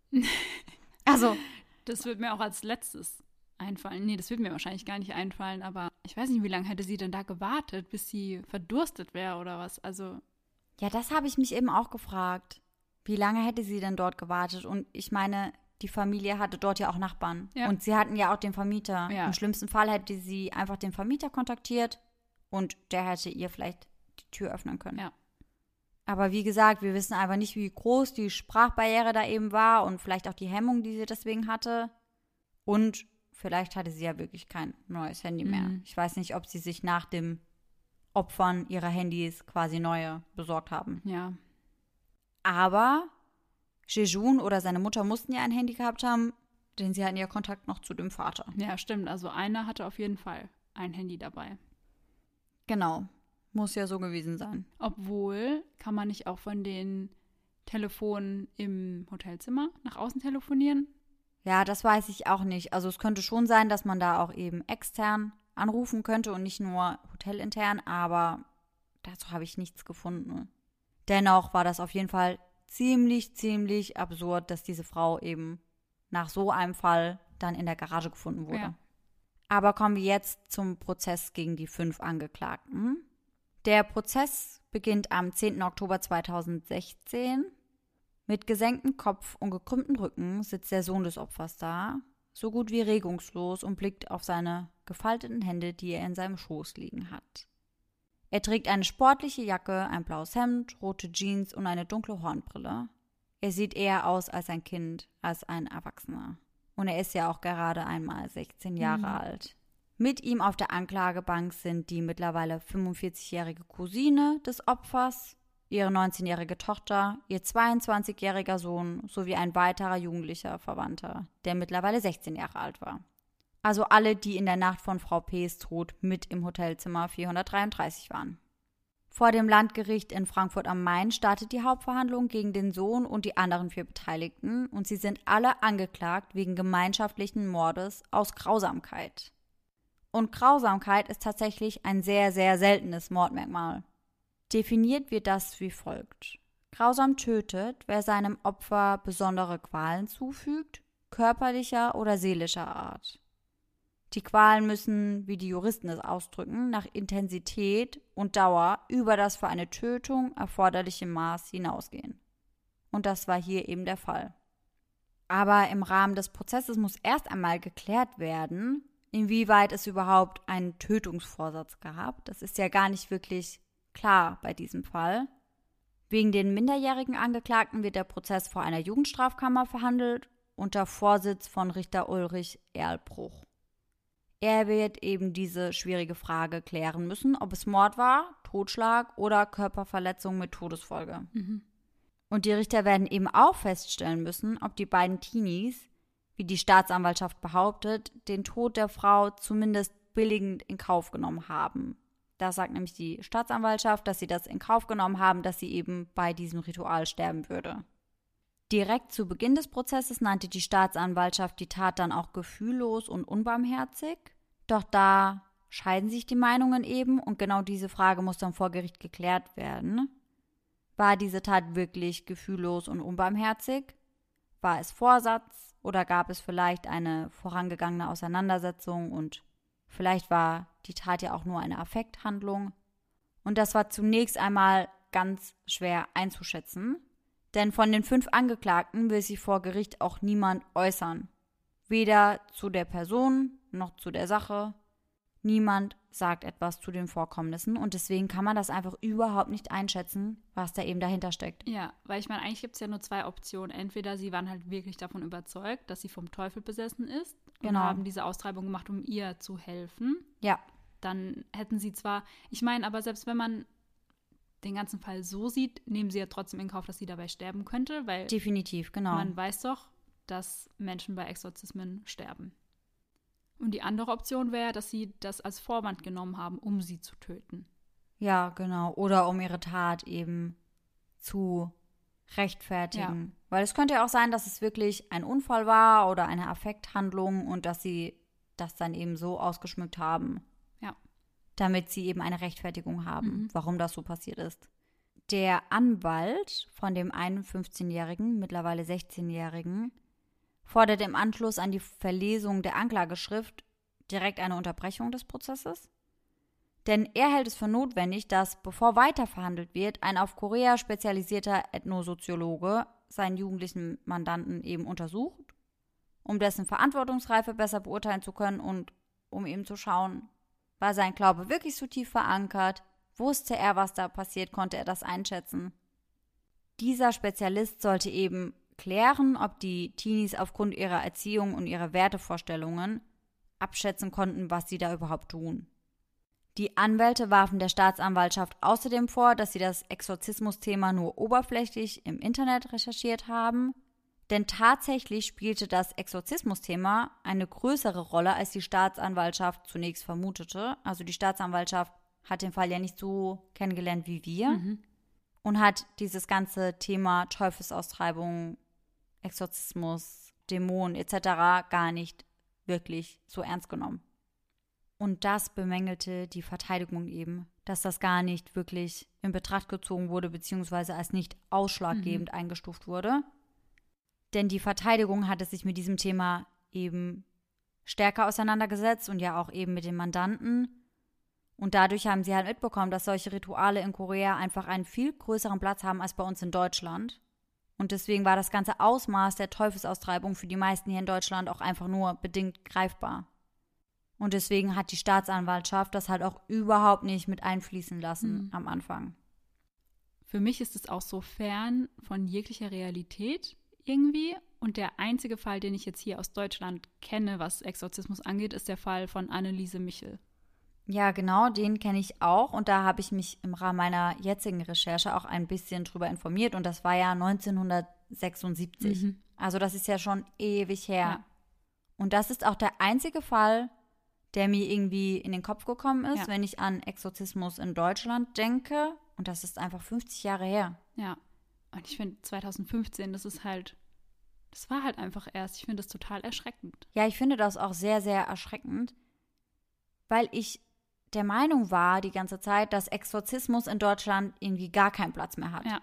Also. Das wird mir auch als letztes einfallen. Nee, das wird mir wahrscheinlich gar nicht einfallen, aber ich weiß nicht, wie lange hätte sie denn da gewartet, bis sie verdurstet wäre oder was? Also. Ja, das habe ich mich eben auch gefragt. Wie lange hätte sie denn dort gewartet? Und ich meine, die Familie hatte dort ja auch Nachbarn. Ja. Und sie hatten ja auch den Vermieter. Ja. Im schlimmsten Fall hätte sie einfach den Vermieter kontaktiert. Und der hätte ihr vielleicht die Tür öffnen können. Ja. Aber wie gesagt, wir wissen einfach nicht, wie groß die Sprachbarriere da eben war und vielleicht auch die Hemmung, die sie deswegen hatte. Und vielleicht hatte sie ja wirklich kein neues Handy mehr. Ich weiß nicht, ob sie sich nach dem Opfern ihrer Handys quasi neue besorgt haben. Ja, Aber Jejun oder seine Mutter mussten ja ein Handy gehabt haben, denn sie hatten ja Kontakt noch zu dem Vater. Ja, stimmt. Also einer hatte auf jeden Fall ein Handy dabei. Genau. Muss ja so gewesen sein. Obwohl, kann man nicht auch von den Telefonen im Hotelzimmer nach außen telefonieren? Ja, das weiß ich auch nicht. Also es könnte schon sein, dass man da auch eben extern anrufen könnte und nicht nur hotelintern, aber dazu habe ich nichts gefunden. Dennoch war das auf jeden Fall ziemlich absurd, dass diese Frau eben nach so einem Fall dann in der Garage gefunden wurde. Ja. Aber kommen wir jetzt zum Prozess gegen die 5 Angeklagten. Der Prozess beginnt am 10. Oktober 2016. Mit gesenktem Kopf und gekrümmtem Rücken sitzt der Sohn des Opfers da, so gut wie regungslos und blickt auf seine gefalteten Hände, die er in seinem Schoß liegen hat. Er trägt eine sportliche Jacke, ein blaues Hemd, rote Jeans und eine dunkle Hornbrille. Er sieht eher aus als ein Kind, als ein Erwachsener. Und er ist ja auch gerade einmal 16 Jahre alt. Mit ihm auf der Anklagebank sind die mittlerweile 45-jährige Cousine des Opfers, ihre 19-jährige Tochter, ihr 22-jähriger Sohn sowie ein weiterer jugendlicher Verwandter, der mittlerweile 16 Jahre alt war. Also alle, die in der Nacht von Frau P.'s Tod mit im Hotelzimmer 433 waren. Vor dem Landgericht in Frankfurt am Main startet die Hauptverhandlung gegen den Sohn und die anderen 4 Beteiligten und sie sind alle angeklagt wegen gemeinschaftlichen Mordes aus Grausamkeit. Und Grausamkeit ist tatsächlich ein sehr seltenes Mordmerkmal. Definiert wird das wie folgt. Grausam tötet, wer seinem Opfer besondere Qualen zufügt, körperlicher oder seelischer Art. Die Qualen müssen, wie die Juristen es ausdrücken, nach Intensität und Dauer über das für eine Tötung erforderliche Maß hinausgehen. Und das war hier eben der Fall. Aber im Rahmen des Prozesses muss erst einmal geklärt werden, inwieweit es überhaupt einen Tötungsvorsatz gab. Das ist ja gar nicht wirklich klar bei diesem Fall. Wegen den minderjährigen Angeklagten wird der Prozess vor einer Jugendstrafkammer verhandelt unter Vorsitz von Richter Ulrich Erlbruch. Er wird eben diese schwierige Frage klären müssen, ob es Mord war, Totschlag oder Körperverletzung mit Todesfolge. Und die Richter werden eben auch feststellen müssen, ob die beiden Teenies, wie die Staatsanwaltschaft behauptet, den Tod der Frau zumindest billigend in Kauf genommen haben. Da sagt nämlich die Staatsanwaltschaft, dass sie das in Kauf genommen haben, dass sie eben bei diesem Ritual sterben würde. Direkt zu Beginn des Prozesses nannte die Staatsanwaltschaft die Tat dann auch gefühllos und unbarmherzig. Doch da scheiden sich die Meinungen eben und genau diese Frage muss dann vor Gericht geklärt werden. War diese Tat wirklich gefühllos und unbarmherzig? War es Vorsatz oder gab es vielleicht eine vorangegangene Auseinandersetzung und vielleicht war die Tat ja auch nur eine Affekthandlung? Und das war zunächst einmal ganz schwer einzuschätzen. Denn von den 5 Angeklagten will sich vor Gericht auch niemand äußern. Weder zu der Person noch zu der Sache. Niemand sagt etwas zu den Vorkommnissen und deswegen kann man das einfach überhaupt nicht einschätzen, was da eben dahinter steckt. Ja, weil ich meine, eigentlich gibt es ja nur 2 Optionen. Entweder sie waren halt wirklich davon überzeugt, dass sie vom Teufel besessen ist und haben diese Austreibung gemacht, um ihr zu helfen. Ja. Dann hätten sie zwar, ich meine, aber selbst wenn man den ganzen Fall so sieht, nehmen sie ja trotzdem in Kauf, dass sie dabei sterben könnte, weil definitiv, genau. Man weiß doch, dass Menschen bei Exorzismen sterben. Und die andere Option wäre, dass sie das als Vorwand genommen haben, um sie zu töten. Ja, genau. Oder um ihre Tat eben zu rechtfertigen. Ja. Weil es könnte ja auch sein, dass es wirklich ein Unfall war oder eine Affekthandlung und dass sie das dann eben so ausgeschmückt haben. Ja. Damit sie eben eine Rechtfertigung haben, warum das so passiert ist. Der Anwalt von dem 51-jährigen, mittlerweile 16-jährigen, fordert im Anschluss an die Verlesung der Anklageschrift direkt eine Unterbrechung des Prozesses. Denn er hält es für notwendig, dass, bevor weiter verhandelt wird, ein auf Korea spezialisierter Ethnosoziologe seinen jugendlichen Mandanten eben untersucht, um dessen Verantwortungsreife besser beurteilen zu können und um eben zu schauen, war sein Glaube wirklich so tief verankert? Wusste er, was da passiert? Konnte er das einschätzen? Dieser Spezialist sollte eben klären, ob die Teenies aufgrund ihrer Erziehung und ihrer Wertevorstellungen abschätzen konnten, was sie da überhaupt tun. Die Anwälte warfen der Staatsanwaltschaft außerdem vor, dass sie das Exorzismus-Thema nur oberflächlich im Internet recherchiert haben. Denn tatsächlich spielte das Exorzismus-Thema eine größere Rolle, als die Staatsanwaltschaft zunächst vermutete. Also die Staatsanwaltschaft hat den Fall ja nicht so kennengelernt wie wir und hat dieses ganze Thema Teufelsaustreibung, Exorzismus, Dämonen etc. gar nicht wirklich so ernst genommen. Und das bemängelte die Verteidigung eben, dass das gar nicht wirklich in Betracht gezogen wurde, beziehungsweise als nicht ausschlaggebend eingestuft wurde. Denn die Verteidigung hatte sich mit diesem Thema eben stärker auseinandergesetzt und ja auch eben mit den Mandanten. Und dadurch haben sie halt mitbekommen, dass solche Rituale in Korea einfach einen viel größeren Platz haben als bei uns in Deutschland. Und deswegen war das ganze Ausmaß der Teufelsaustreibung für die meisten hier in Deutschland auch einfach nur bedingt greifbar. Und deswegen hat die Staatsanwaltschaft das halt auch überhaupt nicht mit einfließen lassen am Anfang. Für mich ist es auch so fern von jeglicher Realität irgendwie. Und der einzige Fall, den ich jetzt hier aus Deutschland kenne, was Exorzismus angeht, ist der Fall von Anneliese Michel. Ja, genau, den kenne ich auch. Und da habe ich mich im Rahmen meiner jetzigen Recherche auch ein bisschen drüber informiert. Und das war ja 1976. Also das ist ja schon ewig her. Ja. Und das ist auch der einzige Fall, der mir irgendwie in den Kopf gekommen ist, wenn ich an Exorzismus in Deutschland denke. Und das ist einfach 50 Jahre her. Ja, und ich finde 2015, das war halt einfach erst. Ich finde das total erschreckend. Ja, ich finde das auch sehr, sehr erschreckend, weil ich der Meinung war die ganze Zeit, dass Exorzismus in Deutschland irgendwie gar keinen Platz mehr hat. Ja.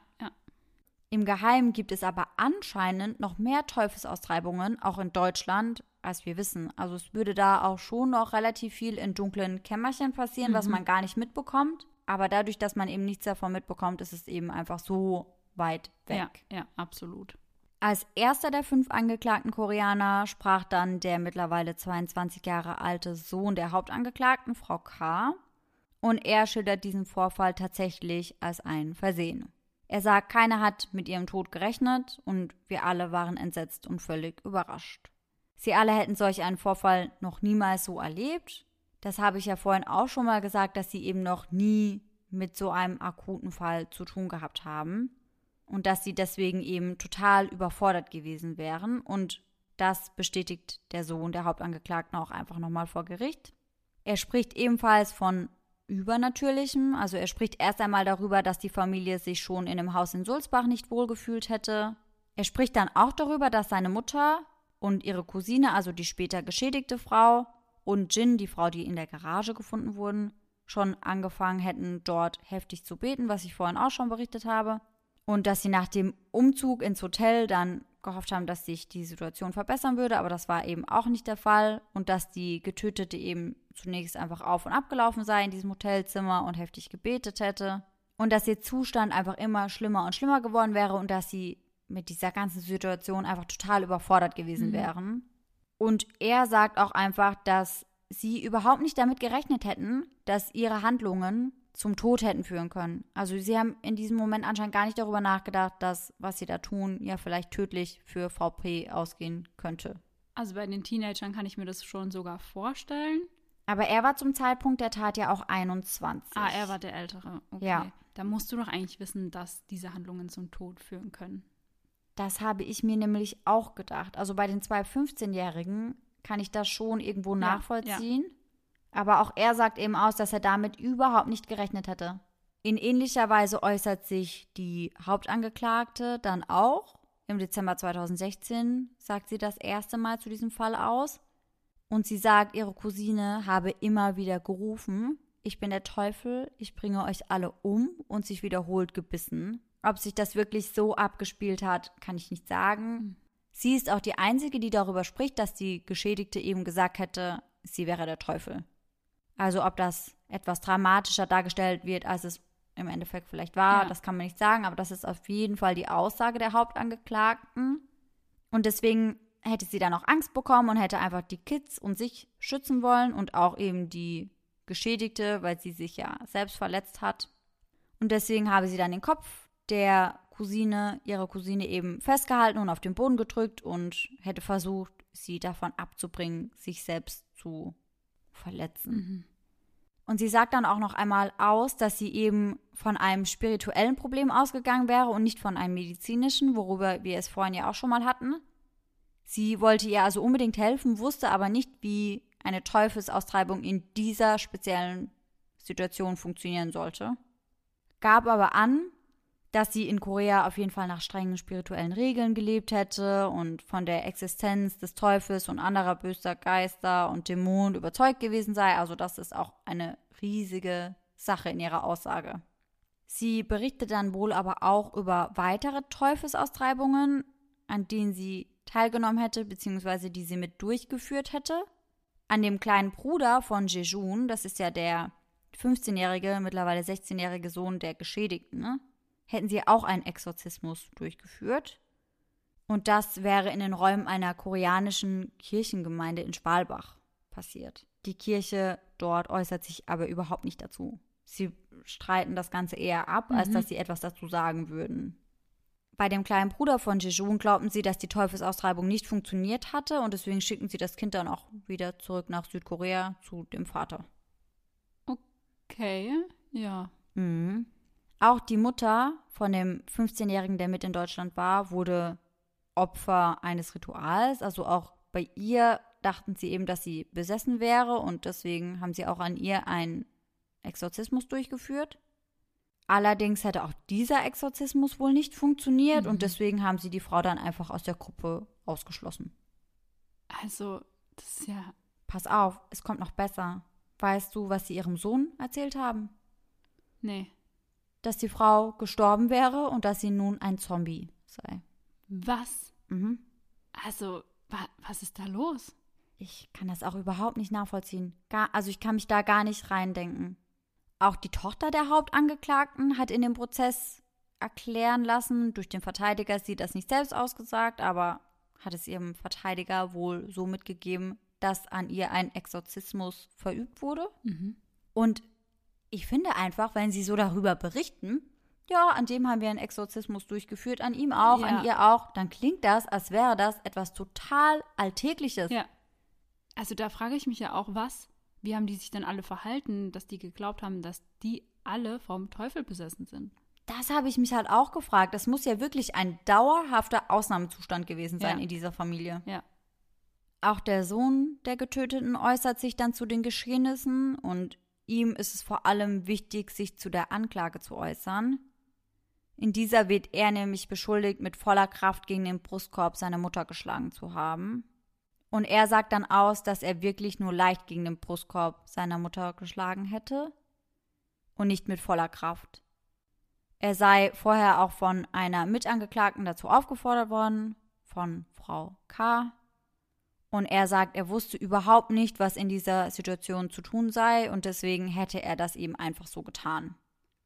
Im Geheimen gibt es aber anscheinend noch mehr Teufelsaustreibungen, auch in Deutschland, als wir wissen. Also es würde da auch schon noch relativ viel in dunklen Kämmerchen passieren, was man gar nicht mitbekommt. Aber dadurch, dass man eben nichts davon mitbekommt, ist es eben einfach so weit weg. Ja, absolut. Als erster der 5 angeklagten Koreaner sprach dann der mittlerweile 22 Jahre alte Sohn der Hauptangeklagten, Frau K. Und er schildert diesen Vorfall tatsächlich als ein Versehen. Er sagt, keiner hat mit ihrem Tod gerechnet und wir alle waren entsetzt und völlig überrascht. Sie alle hätten solch einen Vorfall noch niemals so erlebt. Das habe ich ja vorhin auch schon mal gesagt, dass sie eben noch nie mit so einem akuten Fall zu tun gehabt haben. Und dass sie deswegen eben total überfordert gewesen wären. Und das bestätigt der Sohn der Hauptangeklagten auch einfach nochmal vor Gericht. Er spricht ebenfalls von Übernatürlichem. Also er spricht erst einmal darüber, dass die Familie sich schon in dem Haus in Sulzbach nicht wohlgefühlt hätte. Er spricht dann auch darüber, dass seine Mutter und ihre Cousine, also die später geschädigte Frau, und Jin, die Frau, die in der Garage gefunden wurden, schon angefangen hätten, dort heftig zu beten, was ich vorhin auch schon berichtet habe. Und dass sie nach dem Umzug ins Hotel dann gehofft haben, dass sich die Situation verbessern würde, aber das war eben auch nicht der Fall. Und dass die Getötete eben zunächst einfach auf und ab gelaufen sei in diesem Hotelzimmer und heftig gebetet hätte. Und dass ihr Zustand einfach immer schlimmer und schlimmer geworden wäre und dass sie mit dieser ganzen Situation einfach total überfordert gewesen wären. Und er sagt auch einfach, dass sie überhaupt nicht damit gerechnet hätten, dass ihre Handlungen zum Tod hätten führen können. Also sie haben in diesem Moment anscheinend gar nicht darüber nachgedacht, dass, was sie da tun, ja vielleicht tödlich für Frau P. ausgehen könnte. Also bei den Teenagern kann ich mir das schon sogar vorstellen. Aber er war zum Zeitpunkt der Tat ja auch 21. Ah, er war der Ältere. Okay. Ja. Da musst du doch eigentlich wissen, dass diese Handlungen zum Tod führen können. Das habe ich mir nämlich auch gedacht. Also bei den 2 15-Jährigen kann ich das schon irgendwo nachvollziehen. Ja. Aber auch er sagt eben aus, dass er damit überhaupt nicht gerechnet hätte. In ähnlicher Weise äußert sich die Hauptangeklagte dann auch. Im Dezember 2016 sagt sie das erste Mal zu diesem Fall aus. Und sie sagt, ihre Cousine habe immer wieder gerufen, ich bin der Teufel, ich bringe euch alle um, und sich wiederholt gebissen. Ob sich das wirklich so abgespielt hat, kann ich nicht sagen. Sie ist auch die Einzige, die darüber spricht, dass die Geschädigte eben gesagt hätte, sie wäre der Teufel. Also ob das etwas dramatischer dargestellt wird, als es im Endeffekt vielleicht war, das kann man nicht sagen, aber das ist auf jeden Fall die Aussage der Hauptangeklagten. Und deswegen hätte sie dann auch Angst bekommen und hätte einfach die Kids und sich schützen wollen und auch eben die Geschädigte, weil sie sich ja selbst verletzt hat. Und deswegen habe sie dann den Kopf der Cousine, ihrer Cousine eben festgehalten und auf den Boden gedrückt und hätte versucht, sie davon abzubringen, sich selbst zu verletzen. Und sie sagt dann auch noch einmal aus, dass sie eben von einem spirituellen Problem ausgegangen wäre und nicht von einem medizinischen, worüber wir es vorhin ja auch schon mal hatten. Sie wollte ihr also unbedingt helfen, wusste aber nicht, wie eine Teufelsaustreibung in dieser speziellen Situation funktionieren sollte. Gab aber an, dass sie in Korea auf jeden Fall nach strengen spirituellen Regeln gelebt hätte und von der Existenz des Teufels und anderer böser Geister und Dämonen überzeugt gewesen sei. Also das ist auch eine riesige Sache in ihrer Aussage. Sie berichtet dann wohl aber auch über weitere Teufelsaustreibungen, an denen sie teilgenommen hätte, beziehungsweise die sie mit durchgeführt hätte. An dem kleinen Bruder von Jejun, das ist ja der 15-jährige, mittlerweile 16-jährige Sohn der Geschädigten, ne? Hätten sie auch einen Exorzismus durchgeführt. Und das wäre in den Räumen einer koreanischen Kirchengemeinde in Schwalbach passiert. Die Kirche dort äußert sich aber überhaupt nicht dazu. Sie streiten das Ganze eher ab, als dass sie etwas dazu sagen würden. Bei dem kleinen Bruder von Jejun glaubten sie, dass die Teufelsaustreibung nicht funktioniert hatte und deswegen schickten sie das Kind dann auch wieder zurück nach Südkorea zu dem Vater. Okay, ja. Mhm. Auch die Mutter von dem 15-Jährigen, der mit in Deutschland war, wurde Opfer eines Rituals. Also auch bei ihr dachten sie eben, dass sie besessen wäre und deswegen haben sie auch an ihr einen Exorzismus durchgeführt. Allerdings hätte auch dieser Exorzismus wohl nicht funktioniert und deswegen haben sie die Frau dann einfach aus der Gruppe ausgeschlossen. Also, das ist ja... Pass auf, es kommt noch besser. Weißt du, was sie ihrem Sohn erzählt haben? Nee. Dass die Frau gestorben wäre und dass sie nun ein Zombie sei. Was? Mhm. Also, was ist da los? Ich kann das auch überhaupt nicht nachvollziehen. Also ich kann mich da gar nicht reindenken. Auch die Tochter der Hauptangeklagten hat in dem Prozess erklären lassen, durch den Verteidiger, sie hat das nicht selbst ausgesagt, aber hat es ihrem Verteidiger wohl so mitgegeben, dass an ihr ein Exorzismus verübt wurde. Und ich finde einfach, wenn sie so darüber berichten, ja, an dem haben wir einen Exorzismus durchgeführt, an ihm auch, Ja. an ihr auch, dann klingt das, als wäre das etwas total Alltägliches. Ja. Also da frage ich mich ja auch, wie haben die sich denn alle verhalten, dass die geglaubt haben, dass die alle vom Teufel besessen sind? Das habe ich mich halt auch gefragt. Das muss ja wirklich ein dauerhafter Ausnahmezustand gewesen sein in dieser Familie. Ja. Auch der Sohn der Getöteten äußert sich dann zu den Geschehnissen und ihm ist es vor allem wichtig, sich zu der Anklage zu äußern. In dieser wird er nämlich beschuldigt, mit voller Kraft gegen den Brustkorb seiner Mutter geschlagen zu haben. Und er sagt dann aus, dass er wirklich nur leicht gegen den Brustkorb seiner Mutter geschlagen hätte und nicht mit voller Kraft. Er sei vorher auch von einer Mitangeklagten dazu aufgefordert worden, von Frau K. Und er sagt, er wusste überhaupt nicht, was in dieser Situation zu tun sei und deswegen hätte er das eben einfach so getan.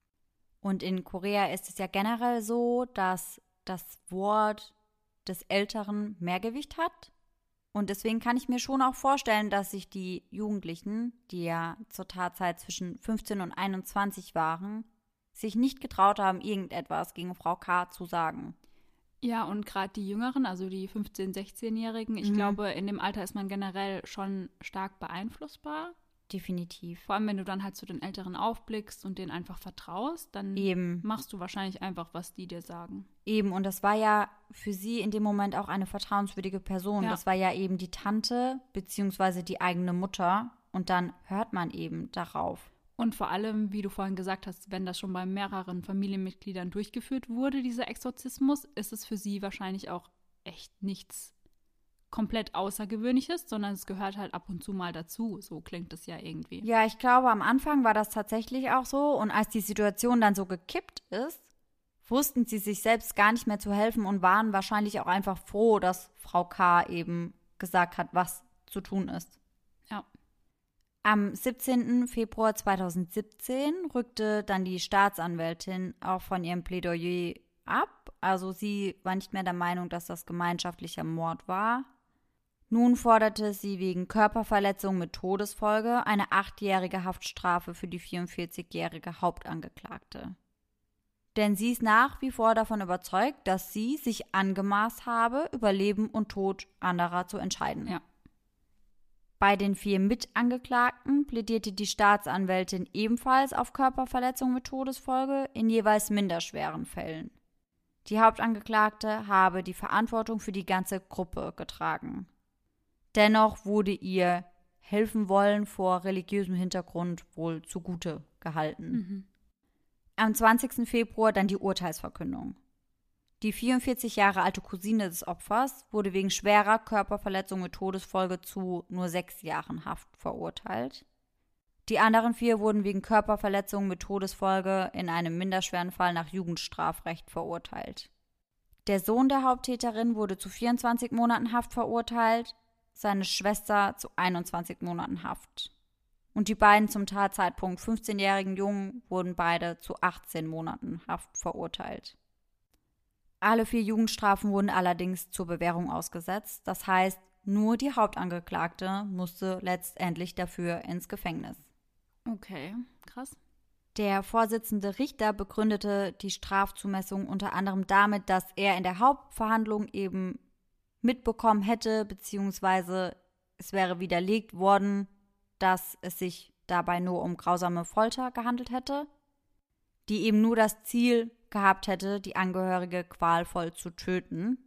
Und in Korea ist es ja generell so, dass das Wort des Älteren mehr Gewicht hat. Und deswegen kann ich mir schon auch vorstellen, dass sich die Jugendlichen, die ja zur Tatzeit zwischen 15 und 21 waren, sich nicht getraut haben, irgendetwas gegen Frau K. zu sagen. Ja, und gerade die Jüngeren, also die 15-, 16-Jährigen, ich glaube, in dem Alter ist man generell schon stark beeinflussbar. Definitiv. Vor allem, wenn du dann halt zu den Älteren aufblickst und denen einfach vertraust, dann machst du wahrscheinlich einfach, was die dir sagen. Eben, und das war ja für sie in dem Moment auch eine vertrauenswürdige Person. Ja. Das war ja eben die Tante beziehungsweise die eigene Mutter und dann hört man eben darauf. Und vor allem, wie du vorhin gesagt hast, wenn das schon bei mehreren Familienmitgliedern durchgeführt wurde, dieser Exorzismus, ist es für sie wahrscheinlich auch echt nichts komplett Außergewöhnliches, sondern es gehört halt ab und zu mal dazu. So klingt es ja irgendwie. Ja, ich glaube, am Anfang war das tatsächlich auch so. Und als die Situation dann so gekippt ist, wussten sie sich selbst gar nicht mehr zu helfen und waren wahrscheinlich auch einfach froh, dass Frau K. eben gesagt hat, was zu tun ist. Ja. Am 17. Februar 2017 rückte dann die Staatsanwältin auch von ihrem Plädoyer ab. Also sie war nicht mehr der Meinung, dass das gemeinschaftlicher Mord war. Nun forderte sie wegen Körperverletzung mit Todesfolge eine 8-jährige Haftstrafe für die 44-jährige Hauptangeklagte. Denn sie ist nach wie vor davon überzeugt, dass sie sich angemaßt habe, über Leben und Tod anderer zu entscheiden. Ja. Bei den 4 Mitangeklagten plädierte die Staatsanwältin ebenfalls auf Körperverletzung mit Todesfolge in jeweils minderschweren Fällen. Die Hauptangeklagte habe die Verantwortung für die ganze Gruppe getragen. Dennoch wurde ihr helfen wollen vor religiösem Hintergrund wohl zugute gehalten. Am 20. Februar dann die Urteilsverkündung. Die 44 Jahre alte Cousine des Opfers wurde wegen schwerer Körperverletzung mit Todesfolge zu nur 6 Jahren Haft verurteilt. Die anderen 4 wurden wegen Körperverletzung mit Todesfolge in einem minderschweren Fall nach Jugendstrafrecht verurteilt. Der Sohn der Haupttäterin wurde zu 24 Monaten Haft verurteilt, seine Schwester zu 21 Monaten Haft. Und die beiden zum Tatzeitpunkt 15-jährigen Jungen wurden beide zu 18 Monaten Haft verurteilt. Alle 4 Jugendstrafen wurden allerdings zur Bewährung ausgesetzt. Das heißt, nur die Hauptangeklagte musste letztendlich dafür ins Gefängnis. Okay, krass. Der Vorsitzende Richter begründete die Strafzumessung unter anderem damit, dass er in der Hauptverhandlung eben mitbekommen hätte, beziehungsweise es wäre widerlegt worden, dass es sich dabei nur um grausame Folter gehandelt hätte, die eben nur das Ziel gehabt hätte, die Angehörige qualvoll zu töten.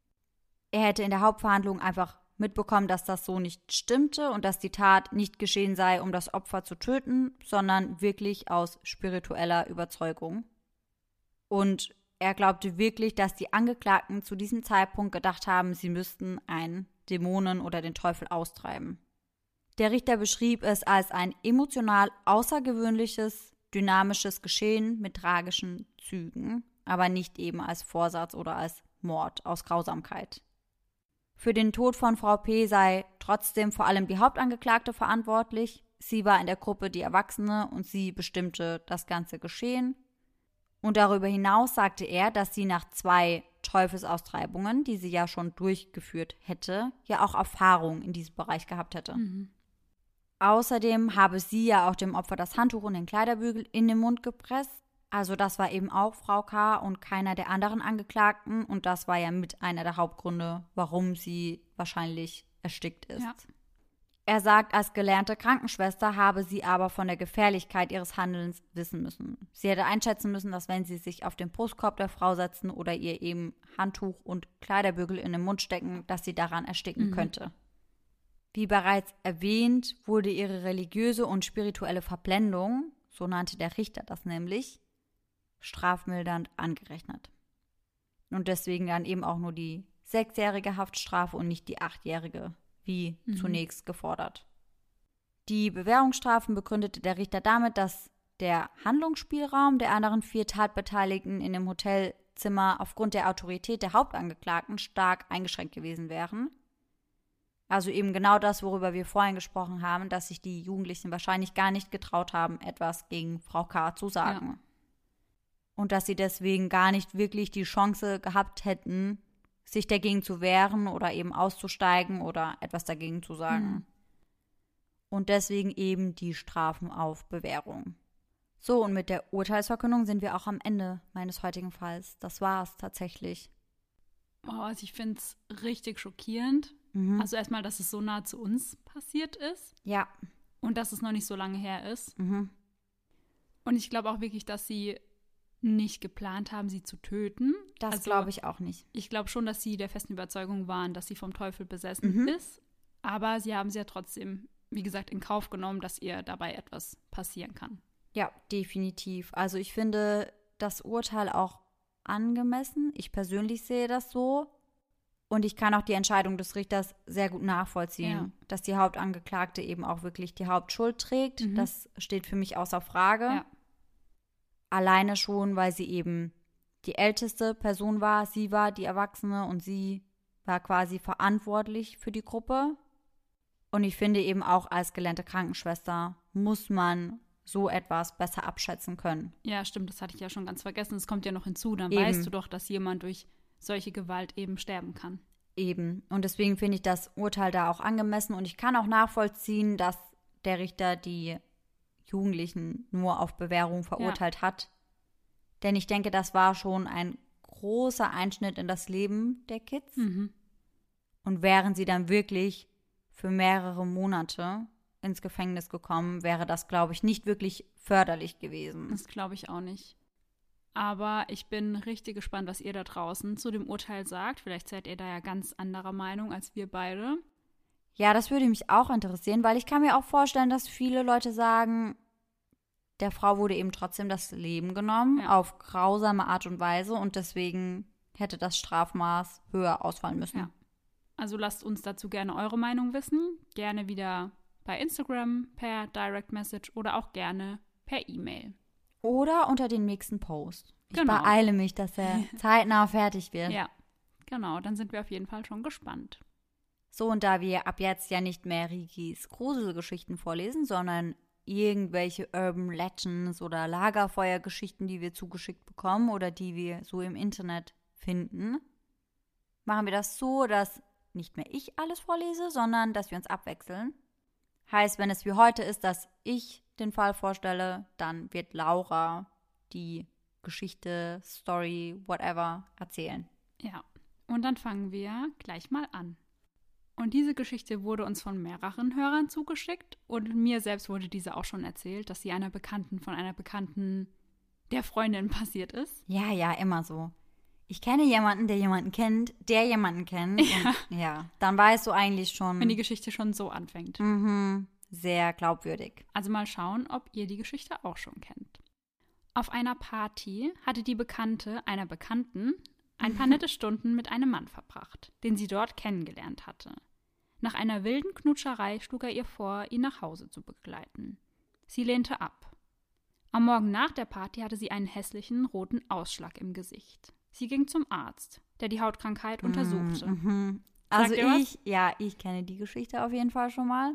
Er hätte in der Hauptverhandlung einfach mitbekommen, dass das so nicht stimmte und dass die Tat nicht geschehen sei, um das Opfer zu töten, sondern wirklich aus spiritueller Überzeugung. Und er glaubte wirklich, dass die Angeklagten zu diesem Zeitpunkt gedacht haben, sie müssten einen Dämonen oder den Teufel austreiben. Der Richter beschrieb es als ein emotional außergewöhnliches, dynamisches Geschehen mit tragischen Zügen, aber nicht eben als Vorsatz oder als Mord aus Grausamkeit. Für den Tod von Frau P. sei trotzdem vor allem die Hauptangeklagte verantwortlich. Sie war in der Gruppe die Erwachsene und sie bestimmte das ganze Geschehen. Und darüber hinaus sagte er, dass sie nach 2 Teufelsaustreibungen, die sie ja schon durchgeführt hätte, ja auch Erfahrung in diesem Bereich gehabt hätte. Außerdem habe sie ja auch dem Opfer das Handtuch und den Kleiderbügel in den Mund gepresst. Also das war eben auch Frau K. und keiner der anderen Angeklagten. Und das war ja mit einer der Hauptgründe, warum sie wahrscheinlich erstickt ist. Ja. Er sagt, als gelernte Krankenschwester habe sie aber von der Gefährlichkeit ihres Handelns wissen müssen. Sie hätte einschätzen müssen, dass wenn sie sich auf den Brustkorb der Frau setzen oder ihr eben Handtuch und Kleiderbügel in den Mund stecken, dass sie daran ersticken könnte. Wie bereits erwähnt, wurde ihre religiöse und spirituelle Verblendung, so nannte der Richter das nämlich, strafmildernd angerechnet. Und deswegen dann eben auch nur die 6-jährige Haftstrafe und nicht die 8-jährige, wie zunächst gefordert. Die Bewährungsstrafen begründete der Richter damit, dass der Handlungsspielraum der anderen 4 Tatbeteiligten in dem Hotelzimmer aufgrund der Autorität der Hauptangeklagten stark eingeschränkt gewesen wären. Also eben genau das, worüber wir vorhin gesprochen haben, dass sich die Jugendlichen wahrscheinlich gar nicht getraut haben, etwas gegen Frau K. zu sagen. Ja. Und dass sie deswegen gar nicht wirklich die Chance gehabt hätten, sich dagegen zu wehren oder eben auszusteigen oder etwas dagegen zu sagen. Und deswegen eben die Strafen auf Bewährung. So, und mit der Urteilsverkündung sind wir auch am Ende meines heutigen Falls. Das war es tatsächlich. Oh, also ich finde es richtig schockierend. Also erstmal, dass es so nah zu uns passiert ist. Ja. Und dass es noch nicht so lange her ist. Und ich glaube auch wirklich, dass sie nicht geplant haben, sie zu töten. Das glaube ich auch nicht. Ich glaube schon, dass sie der festen Überzeugung waren, dass sie vom Teufel besessen ist. Aber sie haben sie ja trotzdem, wie gesagt, in Kauf genommen, dass ihr dabei etwas passieren kann. Ja, definitiv. Also ich finde das Urteil auch angemessen. Ich persönlich sehe das so. Und ich kann auch die Entscheidung des Richters sehr gut nachvollziehen, dass die Hauptangeklagte eben auch wirklich die Hauptschuld trägt. Das steht für mich außer Frage. Ja. Alleine schon, weil sie eben die älteste Person war. Sie war die Erwachsene und sie war quasi verantwortlich für die Gruppe. Und ich finde eben auch als gelernte Krankenschwester muss man so etwas besser abschätzen können. Ja, stimmt, das hatte ich ja schon ganz vergessen. Das kommt ja noch hinzu. Dann weißt du doch, dass jemand durch solche Gewalt eben sterben kann. Eben. Und deswegen finde ich das Urteil da auch angemessen. Und ich kann auch nachvollziehen, dass der Richter die Jugendlichen nur auf Bewährung verurteilt hat. Denn ich denke, das war schon ein großer Einschnitt in das Leben der Kids. Und wären sie dann wirklich für mehrere Monate ins Gefängnis gekommen, wäre das, glaube ich, nicht wirklich förderlich gewesen. Das glaube ich auch nicht. Aber ich bin richtig gespannt, was ihr da draußen zu dem Urteil sagt. Vielleicht seid ihr da ja ganz anderer Meinung als wir beide. Ja, das würde mich auch interessieren, weil ich kann mir auch vorstellen, dass viele Leute sagen, der Frau wurde eben trotzdem das Leben genommen, auf grausame Art und Weise, und deswegen hätte das Strafmaß höher ausfallen müssen. Ja. Also lasst uns dazu gerne eure Meinung wissen. Gerne wieder bei Instagram per Direct Message oder auch gerne per E-Mail. Oder unter den nächsten Post. Ich Genau. beeile mich, dass er zeitnah fertig wird. Ja, genau. Dann sind wir auf jeden Fall schon gespannt. So, und da wir ab jetzt ja nicht mehr Rikis Gruselgeschichten vorlesen, sondern irgendwelche Urban Legends oder Lagerfeuergeschichten, die wir zugeschickt bekommen oder die wir so im Internet finden, machen wir das so, dass nicht mehr ich alles vorlese, sondern dass wir uns abwechseln. Heißt, wenn es wie heute ist, dass ich den Fall vorstelle, dann wird Laura die Geschichte, Story, whatever erzählen. Ja, und dann fangen wir gleich mal an. Und diese Geschichte wurde uns von mehreren Hörern zugeschickt und mir selbst wurde diese auch schon erzählt, dass sie einer Bekannten der Freundin passiert ist. Ja, immer so. Ich kenne jemanden, der jemanden kennt, der jemanden kennt. Ja. Und ja, dann weißt du eigentlich schon. Wenn die Geschichte schon so anfängt. Sehr glaubwürdig. Also mal schauen, ob ihr die Geschichte auch schon kennt. Auf einer Party hatte die Bekannte einer Bekannten ein paar nette Stunden mit einem Mann verbracht, den sie dort kennengelernt hatte. Nach einer wilden Knutscherei schlug er ihr vor, ihn nach Hause zu begleiten. Sie lehnte ab. Am Morgen nach der Party hatte sie einen hässlichen roten Ausschlag im Gesicht. Sie ging zum Arzt, der die Hautkrankheit untersuchte. Also Sagt ihr was? ich kenne die Geschichte auf jeden Fall schon mal.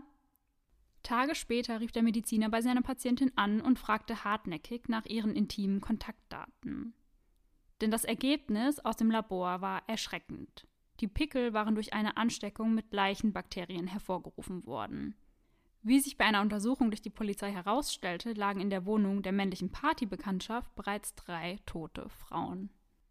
Tage später rief der Mediziner bei seiner Patientin an und fragte hartnäckig nach ihren intimen Kontaktdaten. Denn das Ergebnis aus dem Labor war erschreckend. Die Pickel waren durch eine Ansteckung mit Leichenbakterien hervorgerufen worden. Wie sich bei einer Untersuchung durch die Polizei herausstellte, lagen in der Wohnung der männlichen Partybekanntschaft bereits 3 tote Frauen.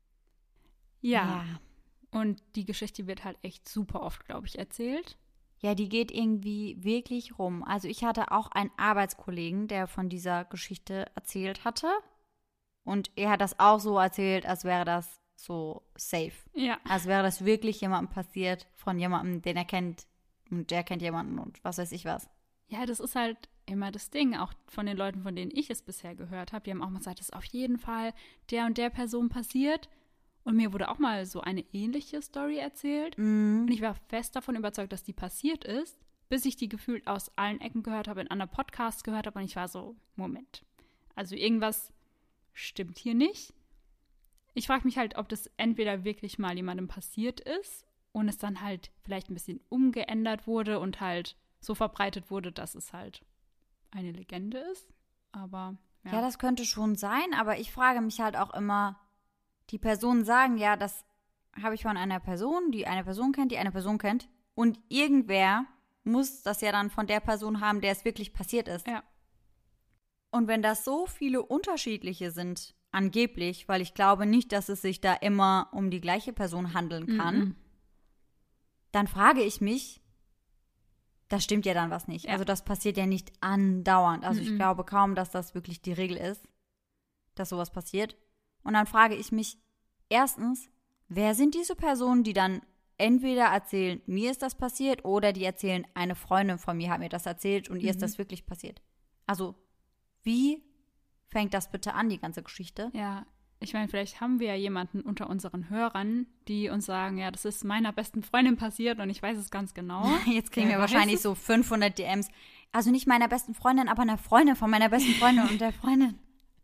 Ja. Und die Geschichte wird halt echt super oft, glaube ich, erzählt. Ja, die geht irgendwie wirklich rum. Also ich hatte auch einen Arbeitskollegen, der von dieser Geschichte erzählt hatte. Und er hat das auch so erzählt, als wäre das so safe. Ja. Als wäre das wirklich jemandem passiert, von jemandem, den er kennt. Und der kennt jemanden und was weiß ich was. Ja, das ist halt immer das Ding. Auch von den Leuten, von denen ich es bisher gehört habe, die haben auch mal gesagt, das ist auf jeden Fall der und der Person passiert. Und mir wurde auch mal so eine ähnliche Story erzählt. Und ich war fest davon überzeugt, dass die passiert ist, bis ich die gefühlt aus allen Ecken gehört habe, in anderen Podcasts gehört habe. Und ich war so, Moment. Also irgendwas stimmt hier nicht. Ich frage mich halt, ob das entweder wirklich mal jemandem passiert ist und es dann halt vielleicht ein bisschen umgeändert wurde und halt so verbreitet wurde, dass es halt eine Legende ist. Aber ja, das könnte schon sein, aber ich frage mich halt auch immer, die Personen sagen, ja, das habe ich von einer Person, die eine Person kennt, die eine Person kennt. Und irgendwer muss das ja dann von der Person haben, der es wirklich passiert ist. Ja. Und wenn das so viele unterschiedliche sind, angeblich, weil ich glaube nicht, dass es sich da immer um die gleiche Person handeln kann, dann frage ich mich, da stimmt ja dann was nicht. Ja. Also das passiert ja nicht andauernd. Also ich glaube kaum, dass das wirklich die Regel ist, dass sowas passiert. Und dann frage ich mich, erstens, wer sind diese Personen, die dann entweder erzählen, mir ist das passiert, oder die erzählen, eine Freundin von mir hat mir das erzählt und ihr ist das wirklich passiert. Also, wie fängt das bitte an, die ganze Geschichte? Ja, ich meine, vielleicht haben wir ja jemanden unter unseren Hörern, die uns sagen, ja, das ist meiner besten Freundin passiert und ich weiß es ganz genau. Jetzt kriegen wir wahrscheinlich so 500 DMs. Also nicht meiner besten Freundin, aber einer Freundin von meiner besten Freundin und der Freundin.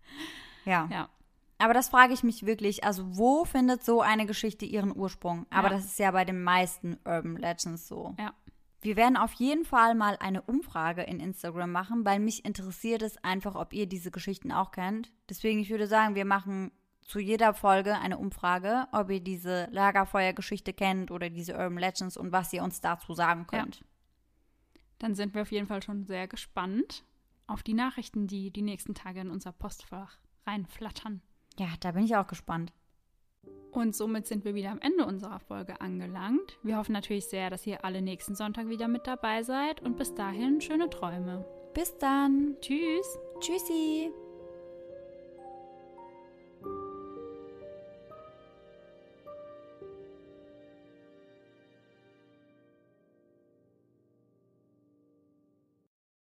Ja. Aber das frage ich mich wirklich, also wo findet so eine Geschichte ihren Ursprung? Aber das ist ja bei den meisten Urban Legends so. Ja. Wir werden auf jeden Fall mal eine Umfrage in Instagram machen, weil mich interessiert es einfach, ob ihr diese Geschichten auch kennt. Deswegen, ich würde sagen, wir machen zu jeder Folge eine Umfrage, ob ihr diese Lagerfeuergeschichte kennt oder diese Urban Legends und was ihr uns dazu sagen könnt. Ja. Dann sind wir auf jeden Fall schon sehr gespannt auf die Nachrichten, die nächsten Tage in unser Postfach reinflattern. Ja, da bin ich auch gespannt. Und somit sind wir wieder am Ende unserer Folge angelangt. Wir hoffen natürlich sehr, dass ihr alle nächsten Sonntag wieder mit dabei seid und bis dahin schöne Träume. Bis dann. Tschüss. Tschüssi.